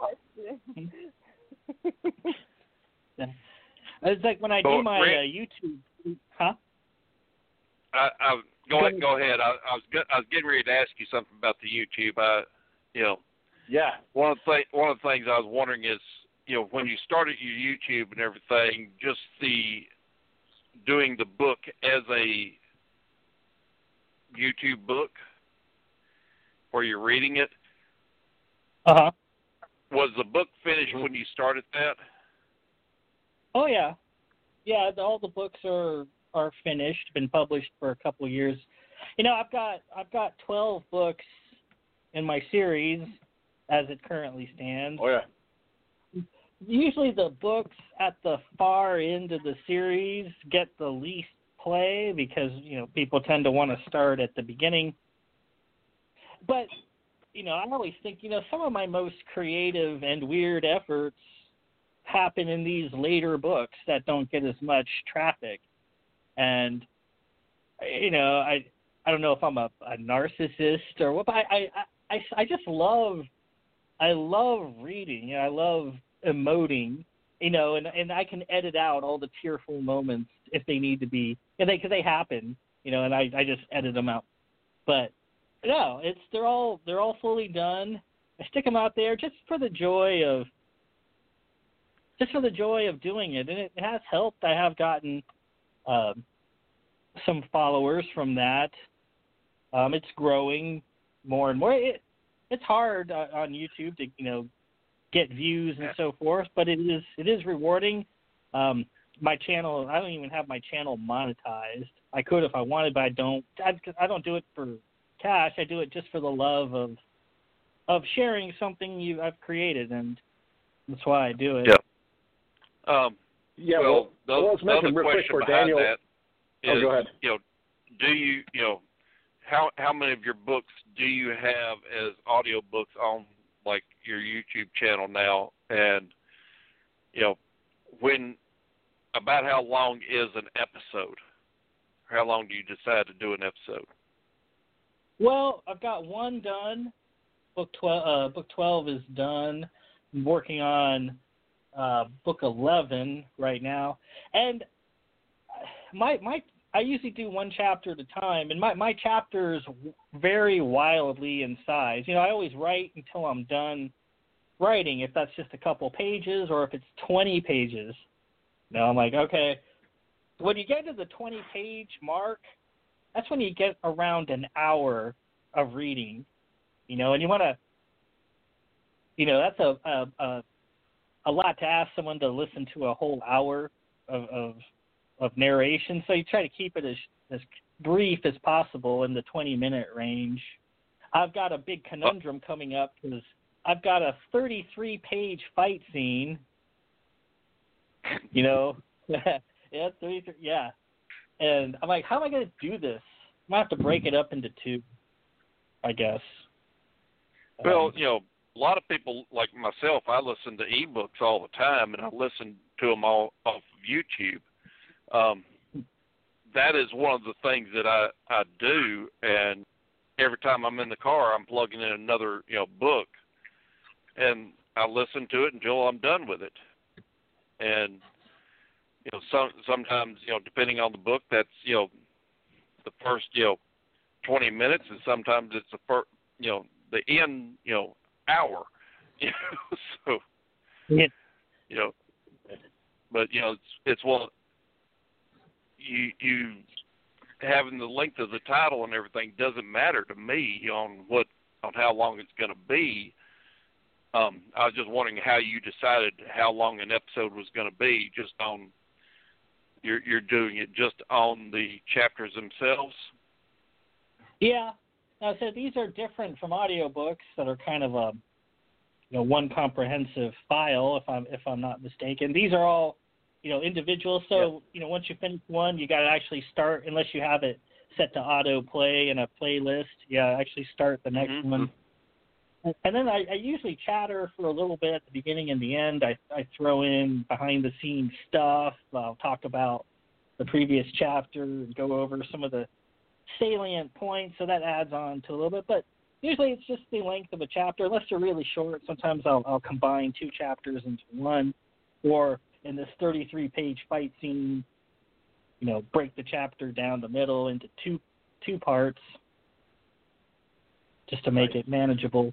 It's like when I do my YouTube. Huh? Go ahead. I was getting ready to ask you something about the YouTube. Yeah. One of the things I was wondering is, when you started your YouTube and everything, just doing the book as a YouTube book where you're reading it. Uh-huh. Was the book finished when you started that? Oh yeah. Yeah, all the books are finished, been published for a couple of years. I've got 12 books in my series as it currently stands. Oh yeah. Usually the books at the far end of the series get the least play because, people tend to want to start at the beginning. But, I always think, some of my most creative and weird efforts happen in these later books that don't get as much traffic. And, I don't know if I'm a narcissist or what, but I just love reading. I love emoting, and I can edit out all the tearful moments if they need to be, because they happen, and I just edit them out. But no, they're all fully done. I stick them out there just for the joy of doing it, and it has helped. I have gotten some followers from that. It's growing more and more. It's hard on YouTube to get views and so forth, but it is rewarding. My channel, I don't even have my channel monetized. I could if I wanted, but I don't. I don't do it for cash. I do it just for the love sharing something I've created, and that's why I do it. Yeah. Well, let's mention real quick for Daniel. Is, go ahead. Do you how many of your books do you have as audiobooks on like your YouTube channel now? And about how long is an episode? How long do you decide to do an episode? Well, I've got one done. Book 12 is done. I'm working on book 11 right now, and I usually do one chapter at a time, and my chapters vary wildly in size. I always write until I'm done writing. If that's just a couple pages, or if it's 20 pages, I'm like, okay. When you get to the 20-page mark, that's when you get around an hour of reading, and you want to, that's a lot to ask someone to listen to a whole hour of narration. So you try to keep it as brief as possible in the 20-minute range. I've got a big conundrum coming up because I've got a 33-page fight scene. Yeah, 33. Yeah, and I'm like, how am I going to do this? I'm going to have to break it up into two, I guess. Well, a lot of people like myself, I listen to ebooks all the time, and I listen to them all off of YouTube. That is one of the things that I do, and every time I'm in the car, I'm plugging in another book, and I listen to it until I'm done with it. And sometimes depending on the book, that's the first 20 minutes, and sometimes it's the first the end hour. So yeah. But it's one. You having the length of the title and everything doesn't matter to me on how long it's going to be. I was just wondering how you decided how long an episode was going to be. Just on you're doing it just on the chapters themselves. Yeah. Now, so these are different from audiobooks that are kind of a one comprehensive file, if I'm not mistaken. These are all individual. So once you finish one, you got to actually start, unless you have it set to auto play in a playlist. Actually start the next one. And then I usually chatter for a little bit at the beginning and the end. I throw in behind the scenes stuff. I'll talk about the previous chapter and go over some of the salient points, so that adds on to a little bit. But usually it's just the length of a chapter, unless they're really short. Sometimes I'll combine two chapters into one, or in this 33-page fight scene, break the chapter down the middle into two parts, just to make it manageable.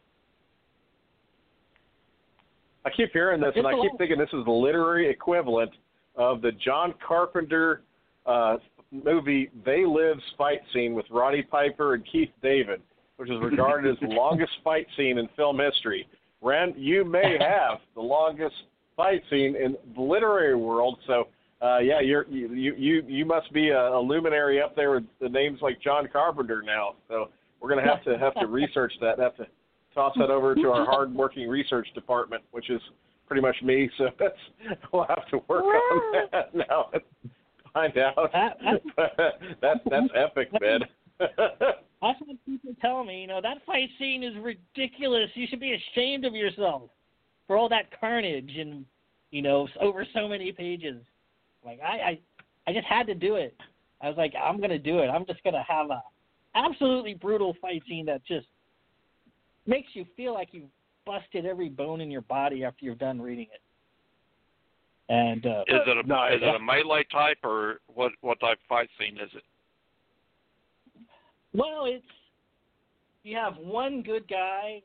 I keep hearing this, and I keep thinking this is the literary equivalent of the John Carpenter movie They Live's fight scene with Roddy Piper and Keith David, which is regarded as the longest fight scene in film history. Ren, you may have the longest fight scene in the literary world, so you must be a luminary up there with the names like John Carpenter now. So we're going to have to research that. Have to toss that over to our hard-working research department, which is pretty much me. So we'll have to work on that now and find out. That's epic, man. That's what people tell me. That fight scene is ridiculous. You should be ashamed of yourself for all that carnage and over so many pages. Like I just had to do it. I was like, I'm gonna do it. I'm just gonna have a absolutely brutal fight scene that just makes you feel like you've busted every bone in your body after you're done reading it. And is it a melee type, or what type of fight scene is it? Well, you have one good guy,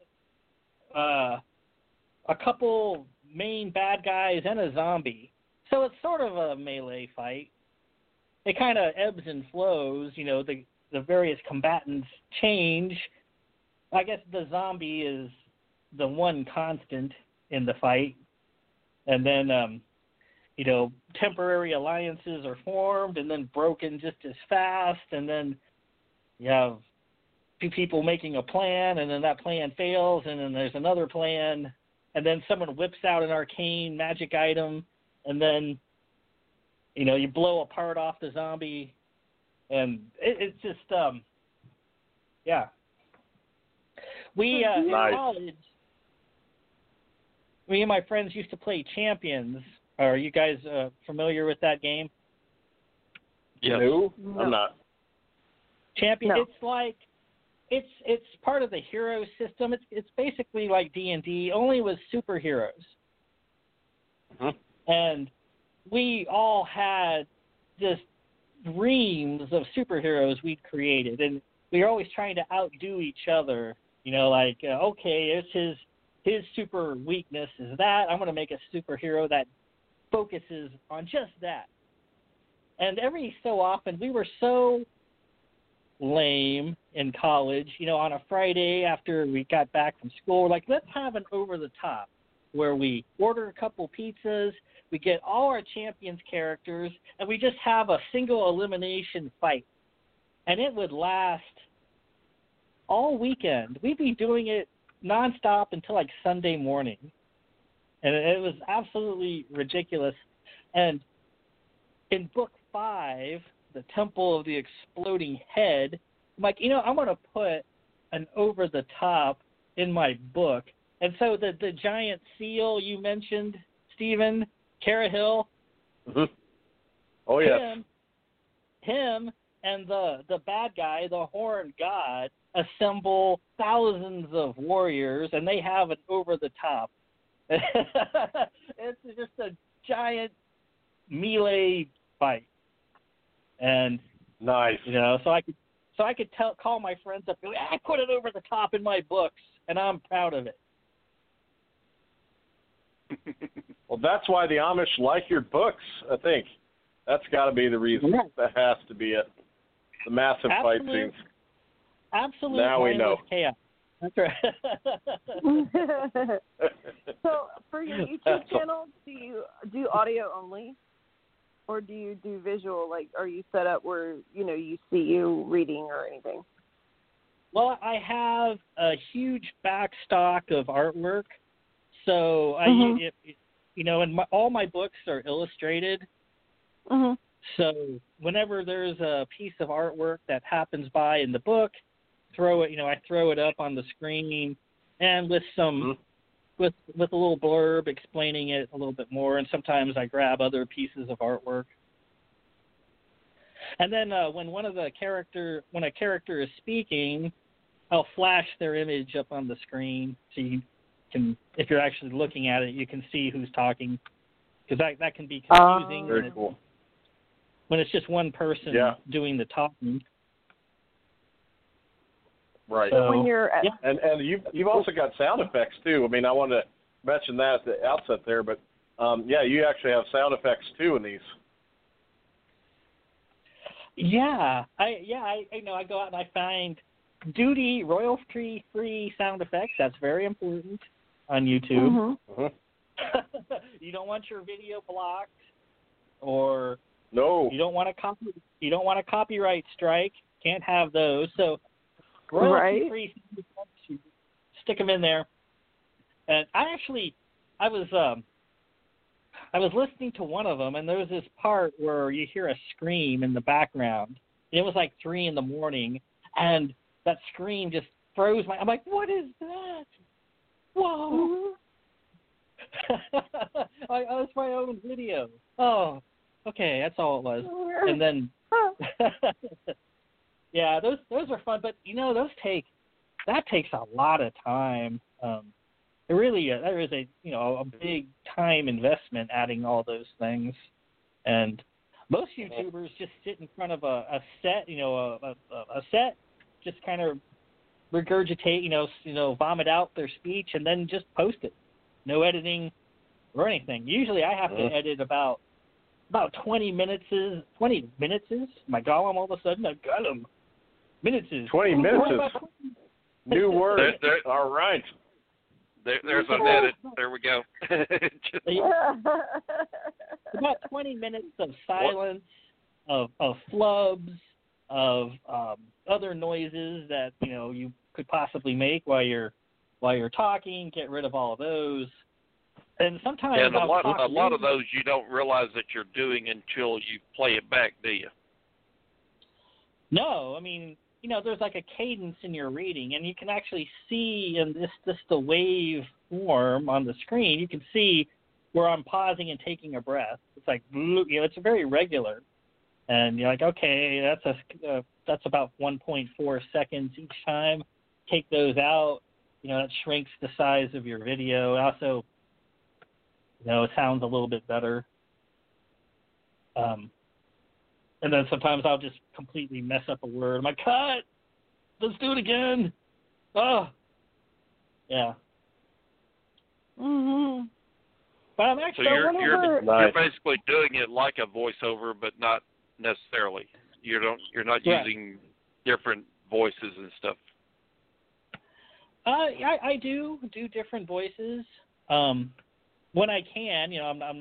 a couple main bad guys, and a zombie. So it's sort of a melee fight. It kind of ebbs and flows. The various combatants change. I guess the zombie is the one constant in the fight. And then, temporary alliances are formed and then broken just as fast. And then you have people making a plan, and then that plan fails, and then there's another plan, and then someone whips out an arcane magic item, and then, you blow a part off the zombie, and it's just, yeah. We, in college, me and my friends used to play Champions. Are you guys familiar with that game? Yes. No, I'm not. Champion. No. It's like it's part of the hero system. It's basically like D&D, only with superheroes. Mm-hmm. And we all had just reams of superheroes we'd created, and we were always trying to outdo each other. Okay, it's his super weakness is that. I'm going to make a superhero that focuses on just that. And every so often, we were so lame in college, on a Friday after we got back from school, we're like, let's have an over-the-top where we order a couple pizzas, we get all our Champions characters, and we just have a single elimination fight. And it would last all weekend. We'd be doing it nonstop until like Sunday morning. And it was absolutely ridiculous. And in book 5, The Temple of the Exploding Head, I'm like, I'm going to put an over-the-top in my book. And so the giant seal you mentioned, Stephen, Carahill, Mm-hmm. Oh, yes. Him and the bad guy, the Horned God, assemble thousands of warriors, and they have an over-the-top. It's just a giant melee fight. And Nice. so I could call my friends up, I put it over the top in my books, and I'm proud of it. Well, that's why the Amish like your books, I think. That's got to be the reason. Yeah. That has to be it. The massive fight scenes. Absolute Now we know. chaos. That's right. So for your YouTube channel, do you do audio only, or do you do visual? Like, are you set up where you see you reading or anything? Well, I have a huge back stock of artwork, so and all my books are illustrated. Mm-hmm. So whenever there's a piece of artwork that happens by in the book, I throw it up on the screen, and with some with a little blurb explaining it a little bit more. And sometimes I grab other pieces of artwork. And then when a character is speaking, I'll flash their image up on the screen so you can, if you're actually looking at it, you can see who's talking, because that can be confusing. Very cool. When it's just one person doing the talking. Right. So, when you're and you've also got sound effects too. I mean, I wanted to mention that at the outset there, but you actually have sound effects too in these. Yeah, I go out and I find duty royalty-free sound effects. That's very important on YouTube. Mm-hmm. You don't want your video blocked, or no, you don't want a copyright strike. Can't have those. So royalty-free sound effects, stick them in there. And I was listening to one of them, and there was this part where you hear a scream in the background. It was like 3 a.m, and that scream just froze I'm like, what is that? Whoa! I was my own video. Oh, okay, that's all it was. And then, yeah, those are fun, but that takes a lot of time. There is a big time investment adding all those things, and most YouTubers just sit in front of a set, a set, just kind of regurgitate, vomit out their speech and then just post it. No editing or anything. Usually I have to edit about 20 minutes. 20 minutes? My golem all of a sudden, I got him. Minutes. 20 minutes. New word. All right. There's an edit. There we go. About 20 minutes of silence, of flubs, of other noises that you could possibly make while you're talking. Get rid of all of those. And sometimes a lot of those you don't realize that you're doing until you play it back, do you? No, I mean, there's like a cadence in your reading, and you can actually see in the wave form on the screen. You can see where I'm pausing and taking a breath. It's like, it's very regular, and you're like, okay, that's about 1.4 seconds each time. Take those out. That shrinks the size of your video. Also, it sounds a little bit better. And then sometimes I'll just completely mess up a word. I'm like, cut! Let's do it again! Oh! Yeah. Mm-hmm. But I'm actually... So you're basically doing it like a voiceover, but not necessarily. You're not using different voices and stuff. I do different voices. When I can,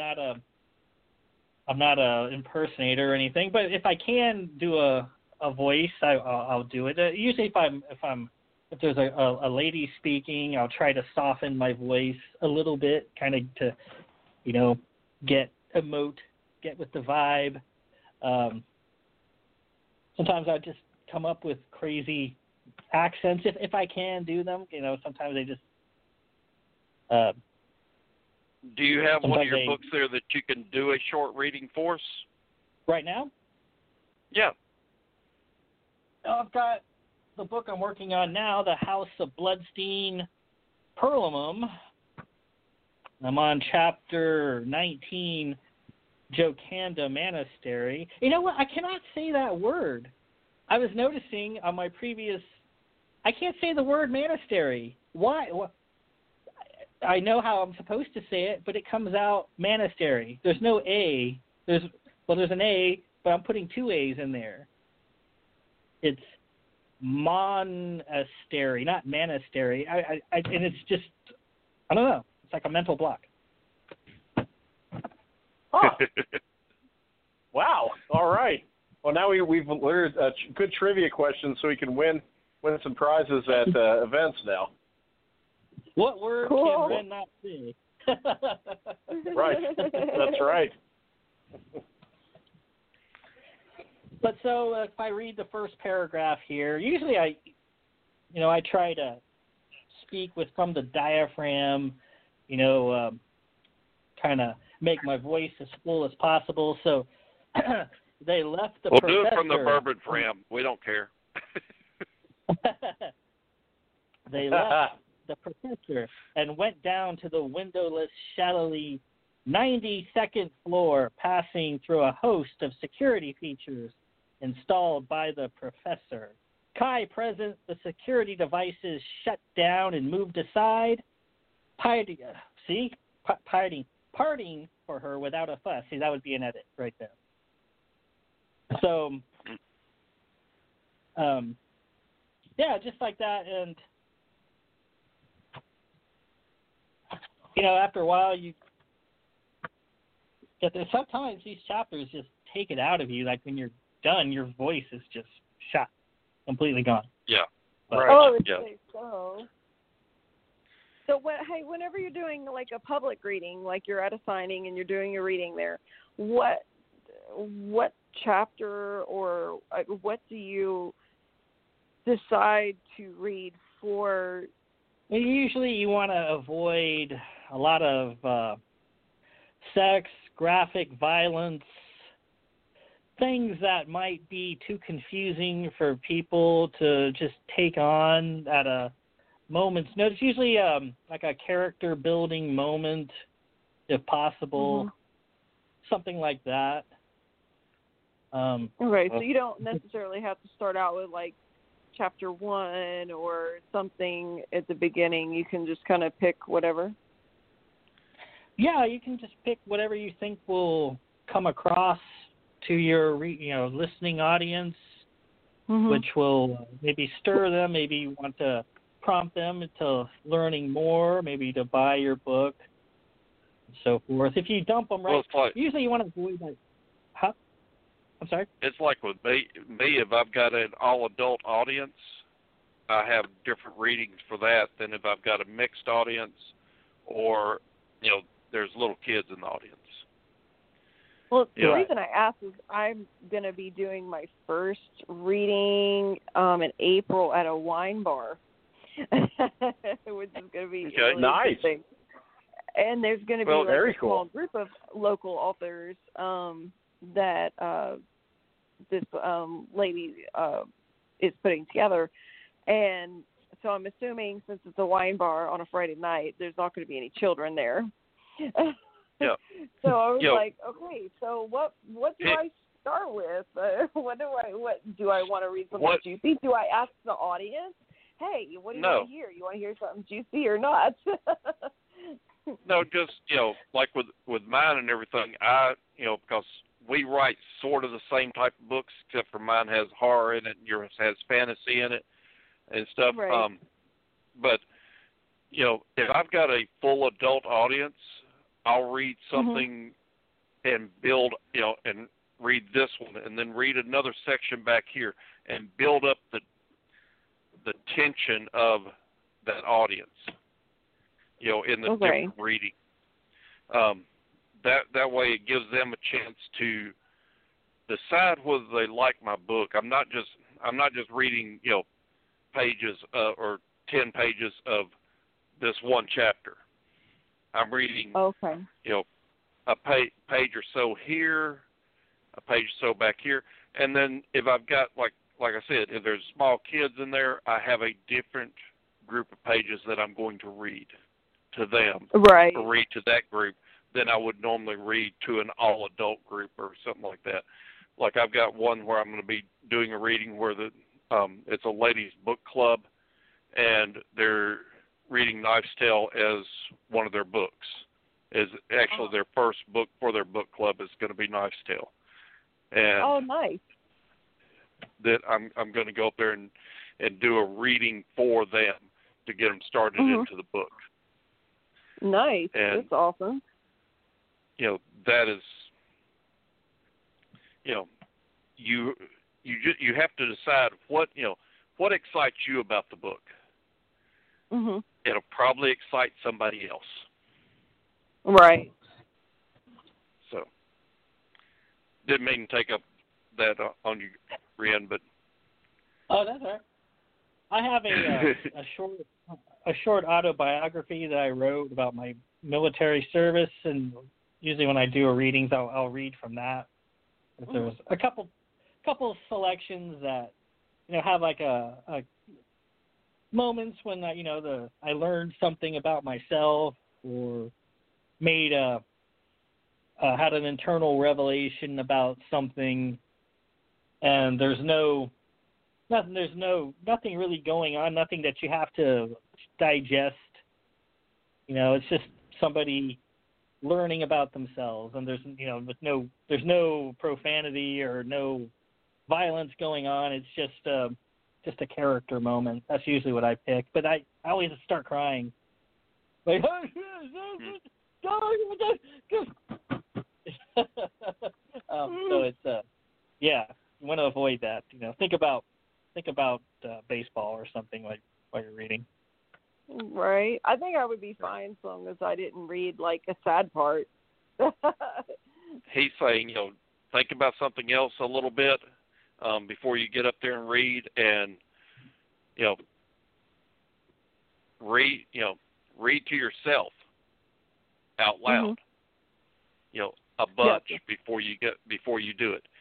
I'm not a impersonator or anything, but if I can do a voice, I'll do it. Usually, if there's a lady speaking, I'll try to soften my voice a little bit, kind of to, get with the vibe. Sometimes I just come up with crazy accents if I can do them. Sometimes they just. Do you have one of your books there that you can do a short reading for us? Right now? Yeah. I've got the book I'm working on now, The House of Bloodstein Perlamum. I'm on chapter 19, Jocanda Monastery. You know what? I cannot say that word. I was noticing on my previous... I can't say the word monastery. Why? I know how I'm supposed to say it, but it comes out monastery. There's no A. There's an A, but I'm putting two A's in there. It's monastery, not monastery. And it's just, I don't know. It's like a mental block. Huh. Wow. All right. Well, now we've learned good trivia questions so we can win some prizes at events now. What word can Ren not say? Right. That's right. But so if I read the first paragraph here, usually I try to speak from the diaphragm, kind of make my voice as full as possible. So they left the professor. We'll do it from the bourbon fram. We don't care. They left the professor and went down to the windowless, shallowly 92nd floor, passing through a host of security features installed by the professor. Kai present, the security devices shut down and moved aside. Parting for her without a fuss. See, that would be an edit right there. So, yeah, just like that. And, after a while, you get there. Sometimes these chapters just take it out of you. Like when you're done, your voice is just shot, completely gone. Yeah. Right. Oh, it's Yeah. so. So, whenever you're doing like a public reading, like you're at a signing and you're doing a reading there, what chapter or what do you decide to read for? Well, usually you want to avoid a lot of sex, graphic violence, things that might be too confusing for people to just take on at a moment's notice. Usually like a character building moment, if possible, something like that. Okay, so you don't necessarily have to start out with like chapter 1 or something at the beginning. You can just kind of pick whatever. Yeah, you can just pick whatever you think will come across to your listening audience, which will maybe stir them, maybe you want to prompt them into learning more, maybe to buy your book, and so forth. If you dump them usually you want to avoid that. Huh? I'm sorry? It's like with me, if I've got an all-adult audience, I have different readings for that than if I've got a mixed audience or, there's little kids in the audience. Well, the reason I asked is I'm going to be doing my first reading in April at a wine bar, which is going to be really interesting. And there's going to be a small group of local authors that this lady is putting together. And so I'm assuming since it's a wine bar on a Friday night, there's not going to be any children there. Yeah. So I was like, okay, so what do I start with? What do I want to read something juicy? Do I ask the audience, hey, what do you want to hear? You want to hear something juicy or not? No, just, like with mine and everything, because we write sort of the same type of books, except for mine has horror in it and yours has fantasy in it and stuff. Right. But, if I've got a full adult audience, I'll read something and build, and read this one and then read another section back here and build up the tension of that audience, in the different reading. That way it gives them a chance to decide whether they like my book. I'm not just reading, pages or 10 pages of this one chapter. I'm reading, a page or so here, a page or so back here, and then if I've got, like I said, if there's small kids in there, I have a different group of pages that I'm going to read to them, or read to that group, than I would normally read to an all-adult group or something like that. Like I've got one where I'm going to be doing a reading where it's a ladies' book club, and they're reading Knife's Tale as one of their books. Is actually their first book for their book club is going to be Knife's Tale. And nice. That I'm going to go up there and do a reading for them to get them started into the book. Nice. And, that's awesome. That is, you have to decide what excites you about the book. Mm-hmm. It'll probably excite somebody else. Right. So, didn't mean to take up that on you, Ren, but. Oh, that's all right. I have a short autobiography that I wrote about my military service, and usually when I do readings, I'll read from that. If there's a couple selections that have like a moments when I learned something about myself or made had an internal revelation about something, and there's nothing really going on, nothing that you have to digest. It's just somebody learning about themselves, and there's no profanity or no violence going on. It's just a character moment. That's usually what I pick. But I always start crying. Like, so it's you want to avoid that. Think about baseball or something like while you're reading. Right. I think I would be fine as long as I didn't read like a sad part. He's saying, think about something else a little bit before you get up there and read, and read to yourself out loud. A bunch before you do it.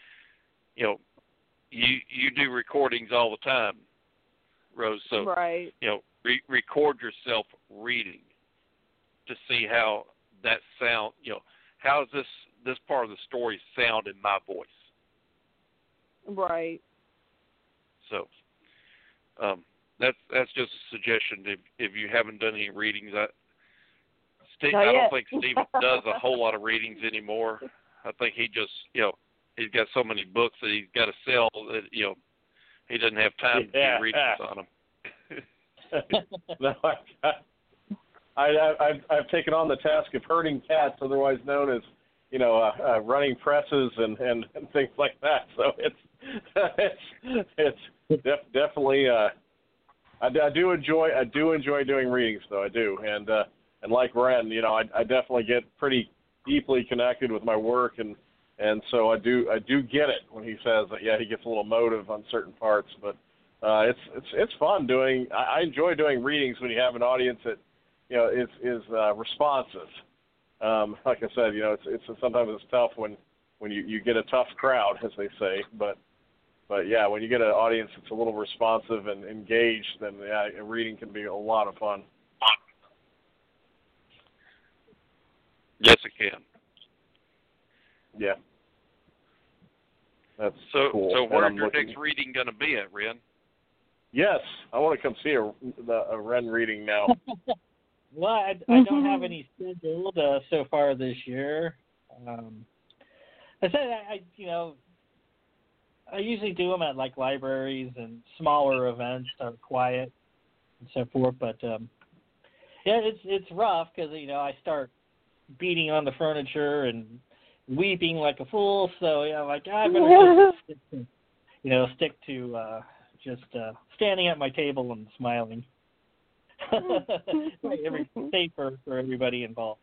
You do recordings all the time, Rose. So record yourself reading to see how that sound. How does this part of the story sound in my voice? Right. So, that's just a suggestion. If you haven't done any readings, I don't think Stephen does a whole lot of readings anymore. I think he just, he's got so many books that he's got to sell that, he doesn't have time to do readings on them. No, I've taken on the task of herding cats, otherwise known as running presses and things like that. So it's definitely. I do enjoy doing readings, though. I do, and like Ren, I definitely get pretty deeply connected with my work, and so I do get it when he says that. Yeah, he gets a little emotive on certain parts, but it's fun doing. I enjoy doing readings when you have an audience that is responsive. Like I said, it's sometimes it's tough when you get a tough crowd, as they say, but yeah, when you get an audience that's a little responsive and engaged, then yeah, a reading can be a lot of fun. Yes, it can. Yeah. That's cool. So where's your looking... next reading going to be at, Ren? Yes, I want to come see a Ren reading now. Well, I don't have any scheduled so far this year. I said I usually do them at like libraries and smaller events that are quiet and so forth. But yeah, it's rough because I start beating on the furniture and weeping like a fool. So I better just stick to just standing at my table and smiling. Safer for everybody involved.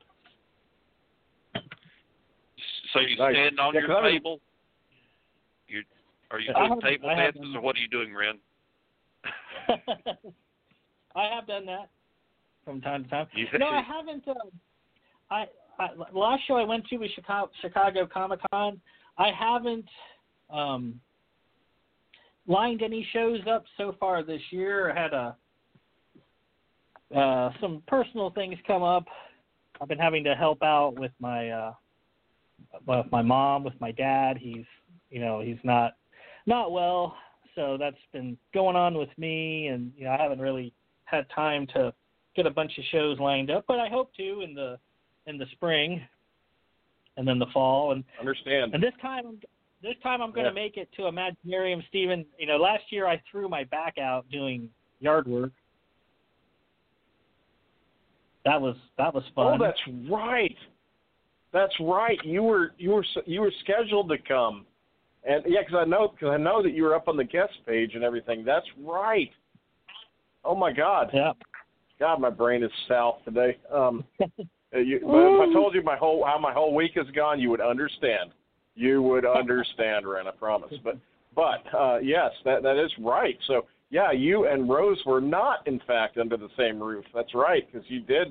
So you stand on your table? Are you doing table dances, or what are you doing, Ren? I have done that from time to time. Yeah. No, I haven't. The last show I went to was Chicago Comic-Con. I haven't lined any shows up so far this year. I had some personal things come up. I've been having to help out with my mom, with my dad. He's not well, so that's been going on with me, and I haven't really had time to get a bunch of shows lined up, but I hope to in the spring and then the fall. And understand. And this time I'm going to make it to Imaginarium, Stephen. Last year I threw my back out doing yard work. That was fun. Oh, that's right. That's right. You were scheduled to come, and yeah, because I know that you were up on the guest page and everything. That's right. Oh my God. Yeah. God, my brain is south today. But if I told you how my whole week has gone, you would understand. You would understand, Ren. I promise. But yes, that is right. So yeah, you and Rose were not, in fact, under the same roof. That's right, because you did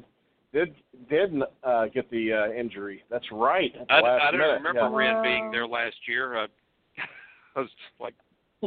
get the injury. That's right. I don't remember Ren being there last year. I was like,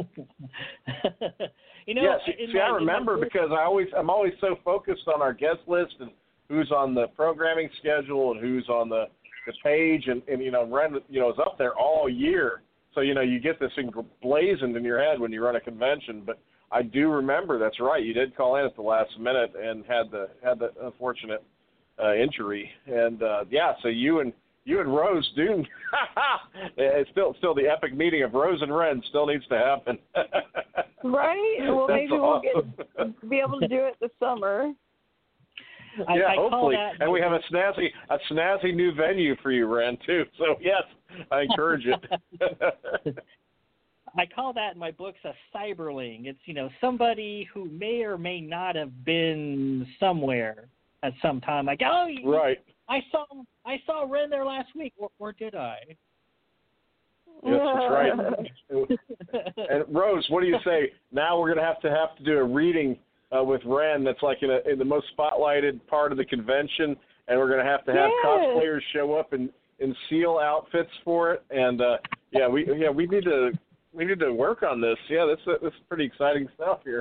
yes. See, I remember because I'm always so focused on our guest list and who's on the programming schedule and who's on the page, and Ren is up there all year. So you get this blazoned in your head when you run a convention. But I do remember, that's right, you did call in at the last minute and had the unfortunate injury, and so you and Rose do. It's still the epic meeting of Rose and Ren still needs to happen. Right. Well, maybe awesome. We'll be able to do it this summer. I hopefully, and we have a snazzy new venue for you, Ren, too. So yes, I encourage it. I call that in my books a cyberling. It's somebody who may or may not have been somewhere at some time. Like, right. I saw Ren there last week, or did I? Yes, that's right. And Rose, what do you say? Now we're going to have to do a reading with Ren that's like in the most spotlighted part of the convention, and we're going to have cosplayers show up in SEAL outfits for it. And we need to work on this. Yeah, this is pretty exciting stuff here.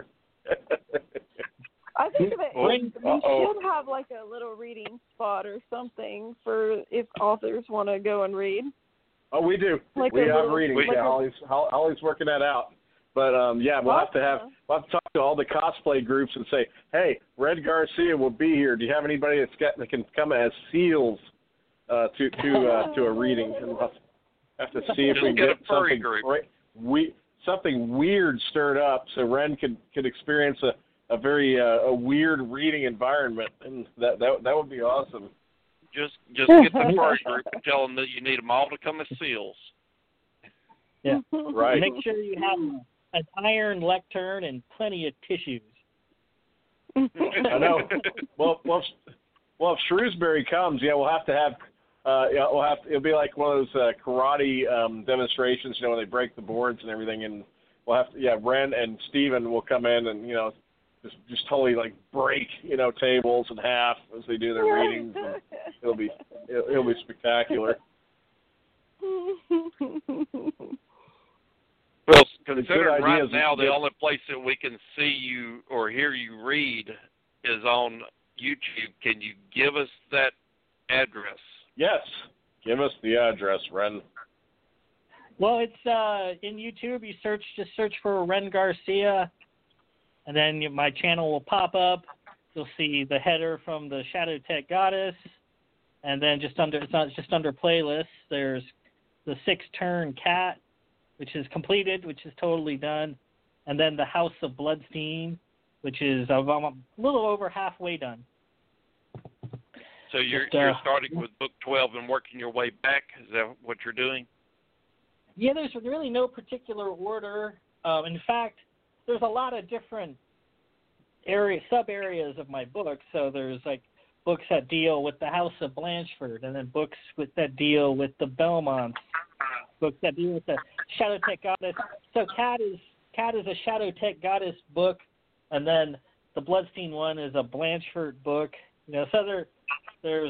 I think that we should have like a little reading spot or something for if authors want to go and read. Oh, we do. We have readings. Holly's working that out. But we'll have to talk to all the cosplay groups and say, hey, Red Garcia will be here. Do you have anybody that can come as SEALs to a reading? And we'll have to see if we can get something weird stirred up so Ren could experience a very weird reading environment, and that would be awesome. Just get the furry group and tell them that you need them all to come as SEALs. Yeah. Right. Make sure you have an iron lectern and plenty of tissues. I know. Well, if Shrewsbury comes, we'll have to have. It'll be like one of those karate demonstrations, when they break the boards and everything, and we'll have to. Ren and Steven will come in and just totally like break tables in half as they do their readings. And it'll be spectacular. Well, considering right ideas. now the only place that we can see you or hear you read is on YouTube, can you give us that address? Yes. Give us the address, Ren. Well, it's in YouTube. You just search for Ren Garcia, and then my channel will pop up. You'll see the header from the Shadow Tech Goddess, and then just under playlists, there's the 6-turn cat, which is completed, which is totally done, and then the House of Bloodstein, which is I'm a little over halfway done. So you're starting with book 12 and working your way back? Is that what you're doing? Yeah, there's really no particular order. In fact, there's a lot of different sub-areas of my books. So there's like books that deal with the House of Blanchford, and then books that deal with the Belmonts, books that deal with the Shadow Tech Goddess. So Cat is a Shadow Tech Goddess book, and then the Bloodstein one is a Blanchford book. So there's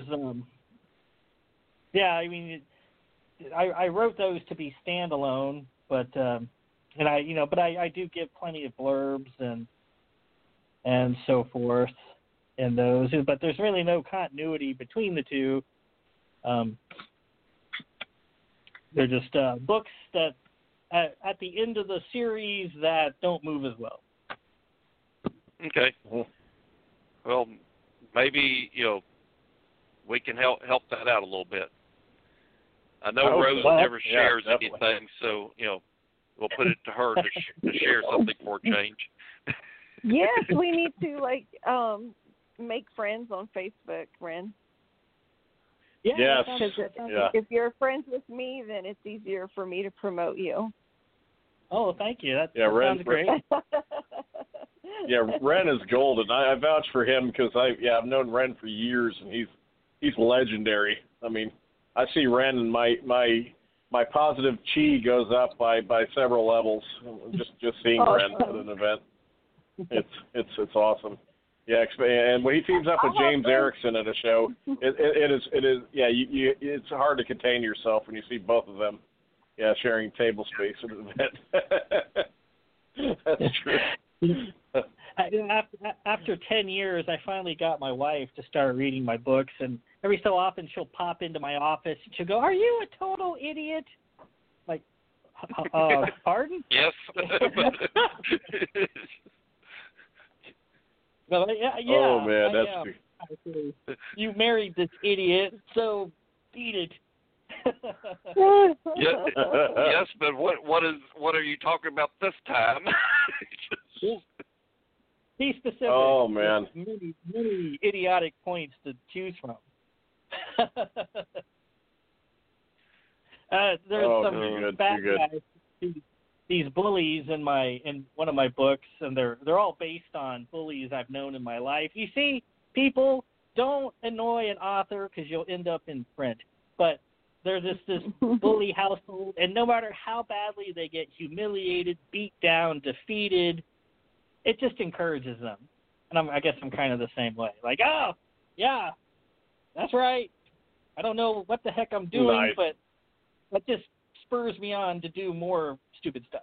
I wrote those to be standalone, but I do give plenty of blurbs and so forth in those, but there's really no continuity between the two. They're just books that at the end of the series that don't move as well. Okay. Well, maybe we can help that out a little bit. I know Rose never shares anything, so we'll put it to her to share something for a change. Yes, we need to make friends on Facebook, Ren. Yes. If you're friends with me, then it's easier for me to promote you. Oh, thank you. That sounds great. Ren is golden. I vouch for him because I've known Ren for years, and he's legendary. I mean, I see Ren and my positive chi goes up by several levels just seeing Ren at an event. It's awesome. Yeah, and when he teams up with James Erickson at a show, it is it's hard to contain yourself when you see both of them sharing table space at an event. That's true. After 10 years, I finally got my wife to start reading my books, and every so often she'll pop into my office and she'll go, "Are you a total idiot?" Like, pardon? Yes. Well, oh man, that's you married this idiot, so beat it. Yes, but what are you talking about this time? Be specific. Oh man, many idiotic points to choose from. There's some bad guys, these bullies in one of my books, and they're all based on bullies I've known in my life. You see, people, don't annoy an author because you'll end up in print. But there's this bully household, and no matter how badly they get humiliated, beat down, defeated, it just encourages them. And I guess I'm kind of the same way. Like, oh, yeah, that's right. I don't know what the heck I'm doing, but that just spurs me on to do more stupid stuff.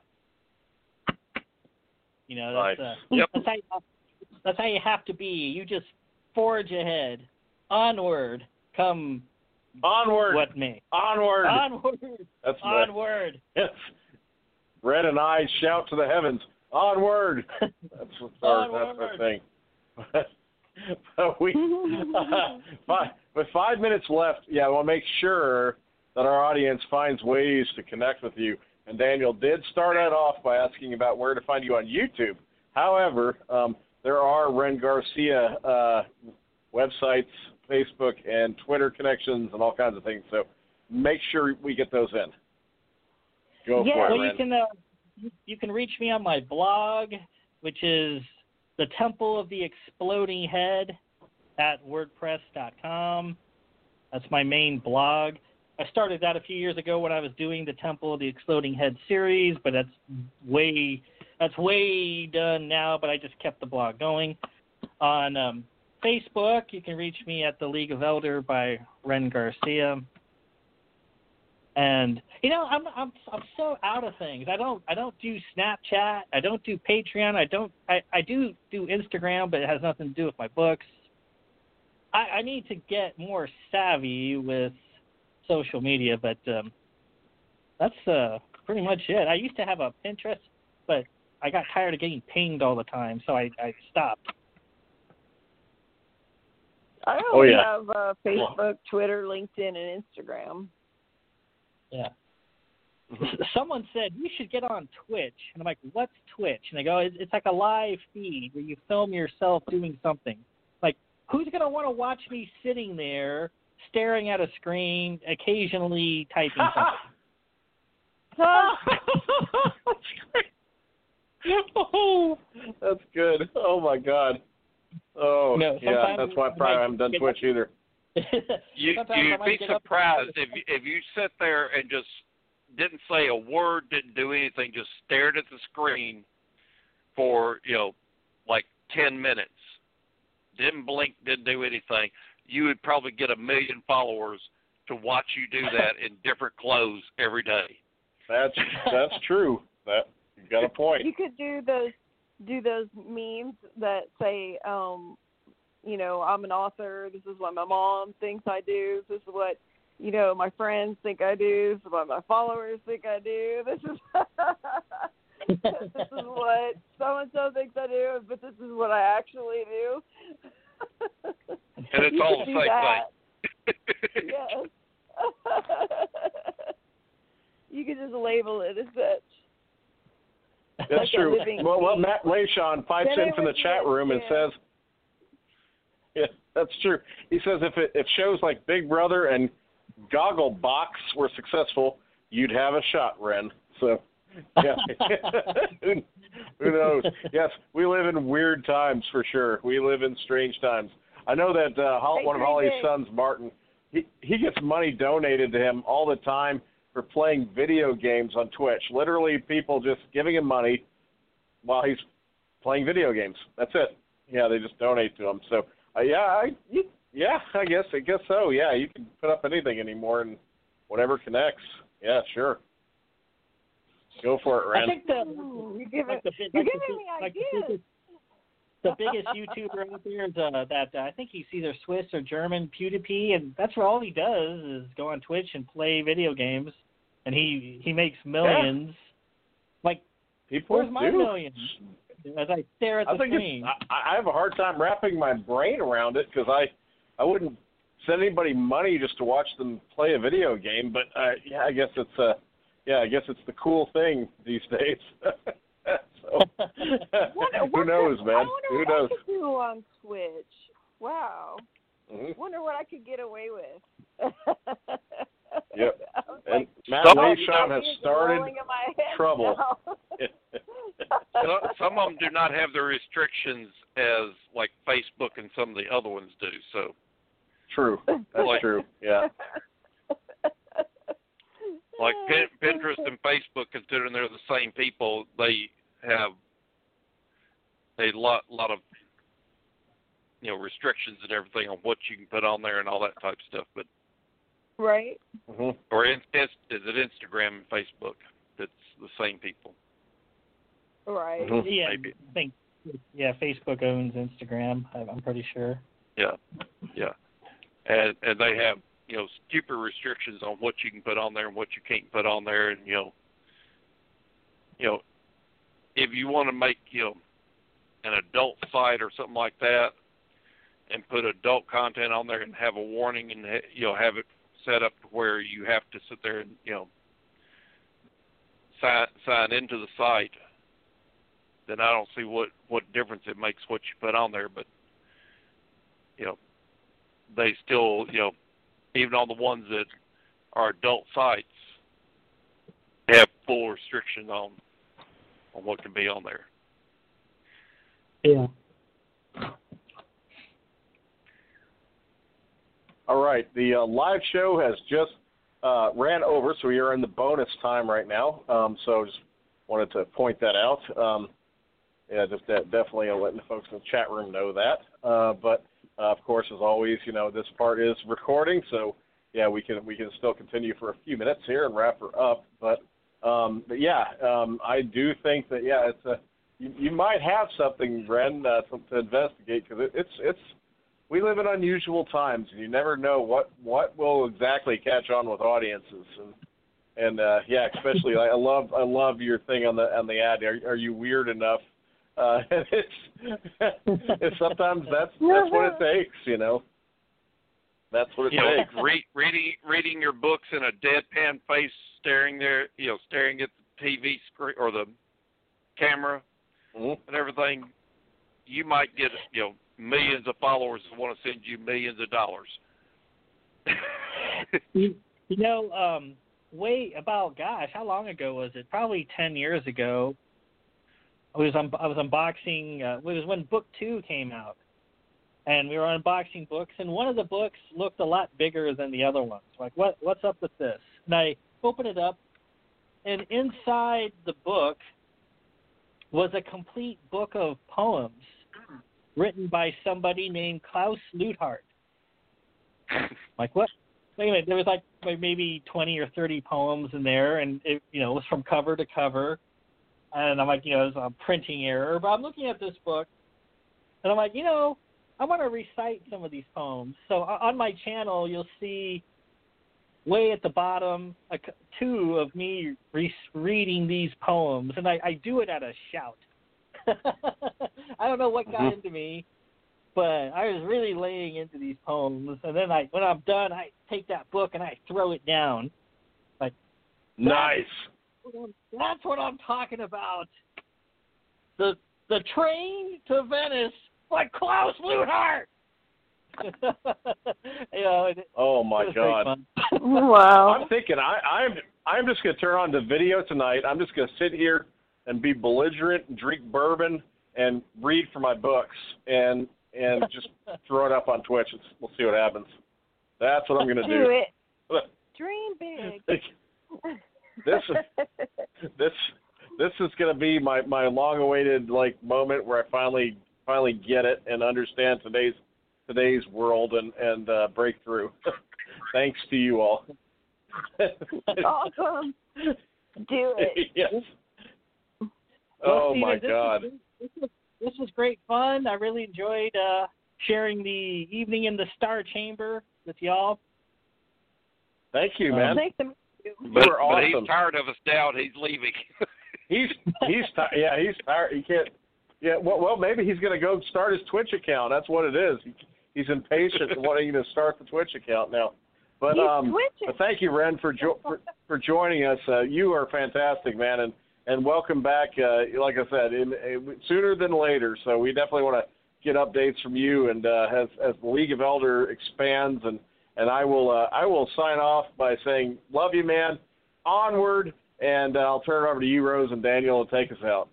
That's how you have to be. You just forge ahead. Onward. Come. Onward. What me? Onward. Onward. That's onward. Yes. Red and I shout to the heavens. Onward. That's our thing. With 5 minutes left, we'll make sure that our audience finds ways to connect with you. And Daniel did start that off by asking about where to find you on YouTube. However, there are Ren Garcia websites, Facebook and Twitter connections and all kinds of things. So make sure we get those in. Go for it, well, Ren. you can reach me on my blog, which is the Temple of the Exploding Head at WordPress.com. That's my main blog. I started that a few years ago when I was doing the Temple of the Exploding Head series, but that's way done now, but I just kept the blog going. On Facebook, you can reach me at the League of Elder by Ren Garcia. And I'm so out of things. I don't do Snapchat. I don't do Patreon. I do Instagram, but it has nothing to do with my books. I need to get more savvy with social media, but that's pretty much it. I used to have a Pinterest, but I got tired of getting pinged all the time, so I stopped. I only have Facebook, Twitter, LinkedIn, and Instagram. Yeah. Someone said, you should get on Twitch. And I'm like, what's Twitch? And they go, it's like a live feed where you film yourself doing something. Like, who's going to want to watch me sitting there staring at a screen, occasionally typing something? That's great. Oh, that's good. Oh, my God. Oh, no, yeah, that's why I probably haven't done Twitch either. You'd be surprised if you sit there and just didn't say a word, didn't do anything, just stared at the screen for, like 10 minutes, didn't blink, didn't do anything. You would probably get 1 million followers to watch you do that in different clothes every day. That's true. You got a point. You could do those memes that say, I'm an author. This is what my mom thinks I do. This is what, my friends think I do. This is what my followers think I do. This is what so-and-so thinks I do, but this is what I actually do. And it's all the same thing. Yes. You could just label it as such. That's true. Well, Matt Leishon pipes in from the chat room and says, yeah, that's true. He says if shows like Big Brother and Gogglebox were successful, you'd have a shot, Ren. So, yeah. Who knows? Yes, we live in weird times for sure. We live in strange times. I know that one of Holly's sons, Martin, he gets money donated to him all the time for playing video games on Twitch. Literally, people just giving him money while he's playing video games. That's it. Yeah, they just donate to him. So, I guess so. Yeah, you can put up anything anymore and whatever connects. Yeah, sure. Go for it, Ren. I think you're giving me ideas. The biggest YouTuber out there is that I think he's either Swiss or German, PewDiePie, and that's where all he does is go on Twitch and play video games, and he makes millions. Yeah. Like, where's my millions? As I stare at the screen. I have a hard time wrapping my brain around it because I wouldn't send anybody money just to watch them play a video game. But I guess it's the cool thing these days. So, who knows, man? Who knows? I could do on Twitch. Wow. Mm-hmm. Wonder what I could get away with. Yep. And Matt Leishon has started trouble. Some of them do not have the restrictions as like Facebook and some of the other ones do. So true. That's true. Yeah. Like Pinterest and Facebook, considering they're the same people, they have a lot of restrictions and everything on what you can put on there and all that type of stuff. But right. Mm-hmm. Or is it Instagram and Facebook? That's the same people. Right. Mm-hmm. Yeah, Maybe. I think Facebook owns Instagram. I'm pretty sure. Yeah, and they have stupid restrictions on what you can put on there and what you can't put on there, and if you want to make an adult site or something like that and put adult content on there and have a warning and have it set up to where you have to sit there and sign into the site, then I don't see what difference it makes what you put on there. But they still, even on the ones that are adult sites, have full restriction on what can be on there. Yeah. All right, the live show has just ran over, so we are in the bonus time right now. So just wanted to point that out. Just definitely letting the folks in the chat room know that. But of course, as always, this part is recording, so yeah, we can still continue for a few minutes here and wrap her up. But yeah, I do think that it's you might have something, Ren, to investigate, because it's we live in unusual times, and you never know what will exactly catch on with audiences, and yeah, especially I love your thing on the ad. Are you weird enough? It's sometimes that's what it takes, That's what it takes. Reading your books in a deadpan face, staring at the TV screen or the camera and everything. You might get millions of followers that want to send you millions of dollars. How long ago was it? Probably 10 years ago. I was unboxing. It was when book 2 came out, and we were unboxing books. And one of the books looked a lot bigger than the other ones. Like, what's up with this? And I opened it up, and inside the book was a complete book of poems written by somebody named Klaus Leuthart. Like, what? Wait a minute. There was like maybe 20 or 30 poems in there, and it was from cover to cover. And I'm like, it's a printing error. But I'm looking at this book, and I'm like, I want to recite some of these poems. So on my channel, you'll see way at the bottom 2 of me reading these poems, and I do it at a shout. I don't know what got into me, but I was really laying into these poems. And then when I'm done, I take that book and I throw it down. Like, nice. That's what I'm talking about. The Train to Venice by Klaus Leuthart. Oh my God! Wow. I'm thinking I'm just gonna turn on the video tonight. I'm just gonna sit here and be belligerent and drink bourbon and read from my books and just throw it up on Twitch. We'll see what happens. That's what I'm gonna do. Do it. Dream big. This is gonna be my long-awaited moment where I finally get it and understand today's world and break through. Thanks to you all. Awesome. Do it. Yes. Well, oh my Steven, God. This was great fun. I really enjoyed sharing the evening in the Star Chamber with y'all. Thank you, man. Nice to meet you. But awesome. he's tired of us now. He's leaving. He's tired. Yeah, he's tired. He can't. Yeah. Well, maybe he's going to go start his Twitch account. That's what it is. He's impatient wanting to start the Twitch account now. But but thank you, Ren, for joining us. You are fantastic, man, and welcome back. Like I said, sooner than later. So we definitely want to get updates from you, and as the League of Elder expands, and I will sign off by saying, love you, man. Onward, and I'll turn it over to you, Rose and Daniel, to take us out.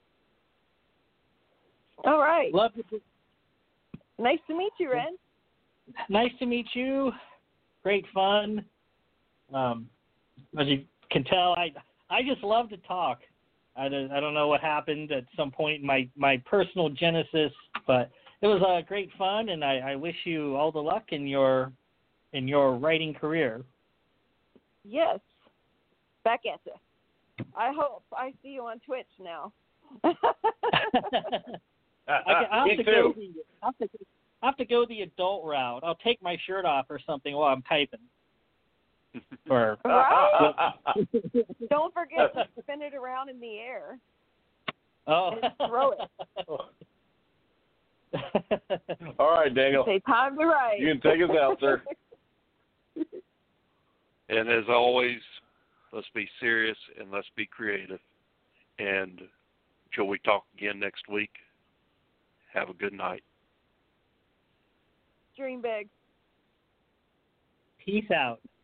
All right. Love you. Nice to meet you, Ren. Nice to meet you. Great fun. As you can tell, I just love to talk. I don't know what happened at some point in my personal genesis, but it was great fun, and I wish you all the luck in your writing career. Yes. Back at you. I hope I see you on Twitch now. I have to go the adult route. I'll take my shirt off or something while I'm typing. Or right? Don't forget to spin it around in the air. Oh. And throw it. All right, Daniel. Say time to write. You can take us out, sir. And as always, let's be serious and let's be creative. And until we talk again next week, have a good night. Dream big. Peace out.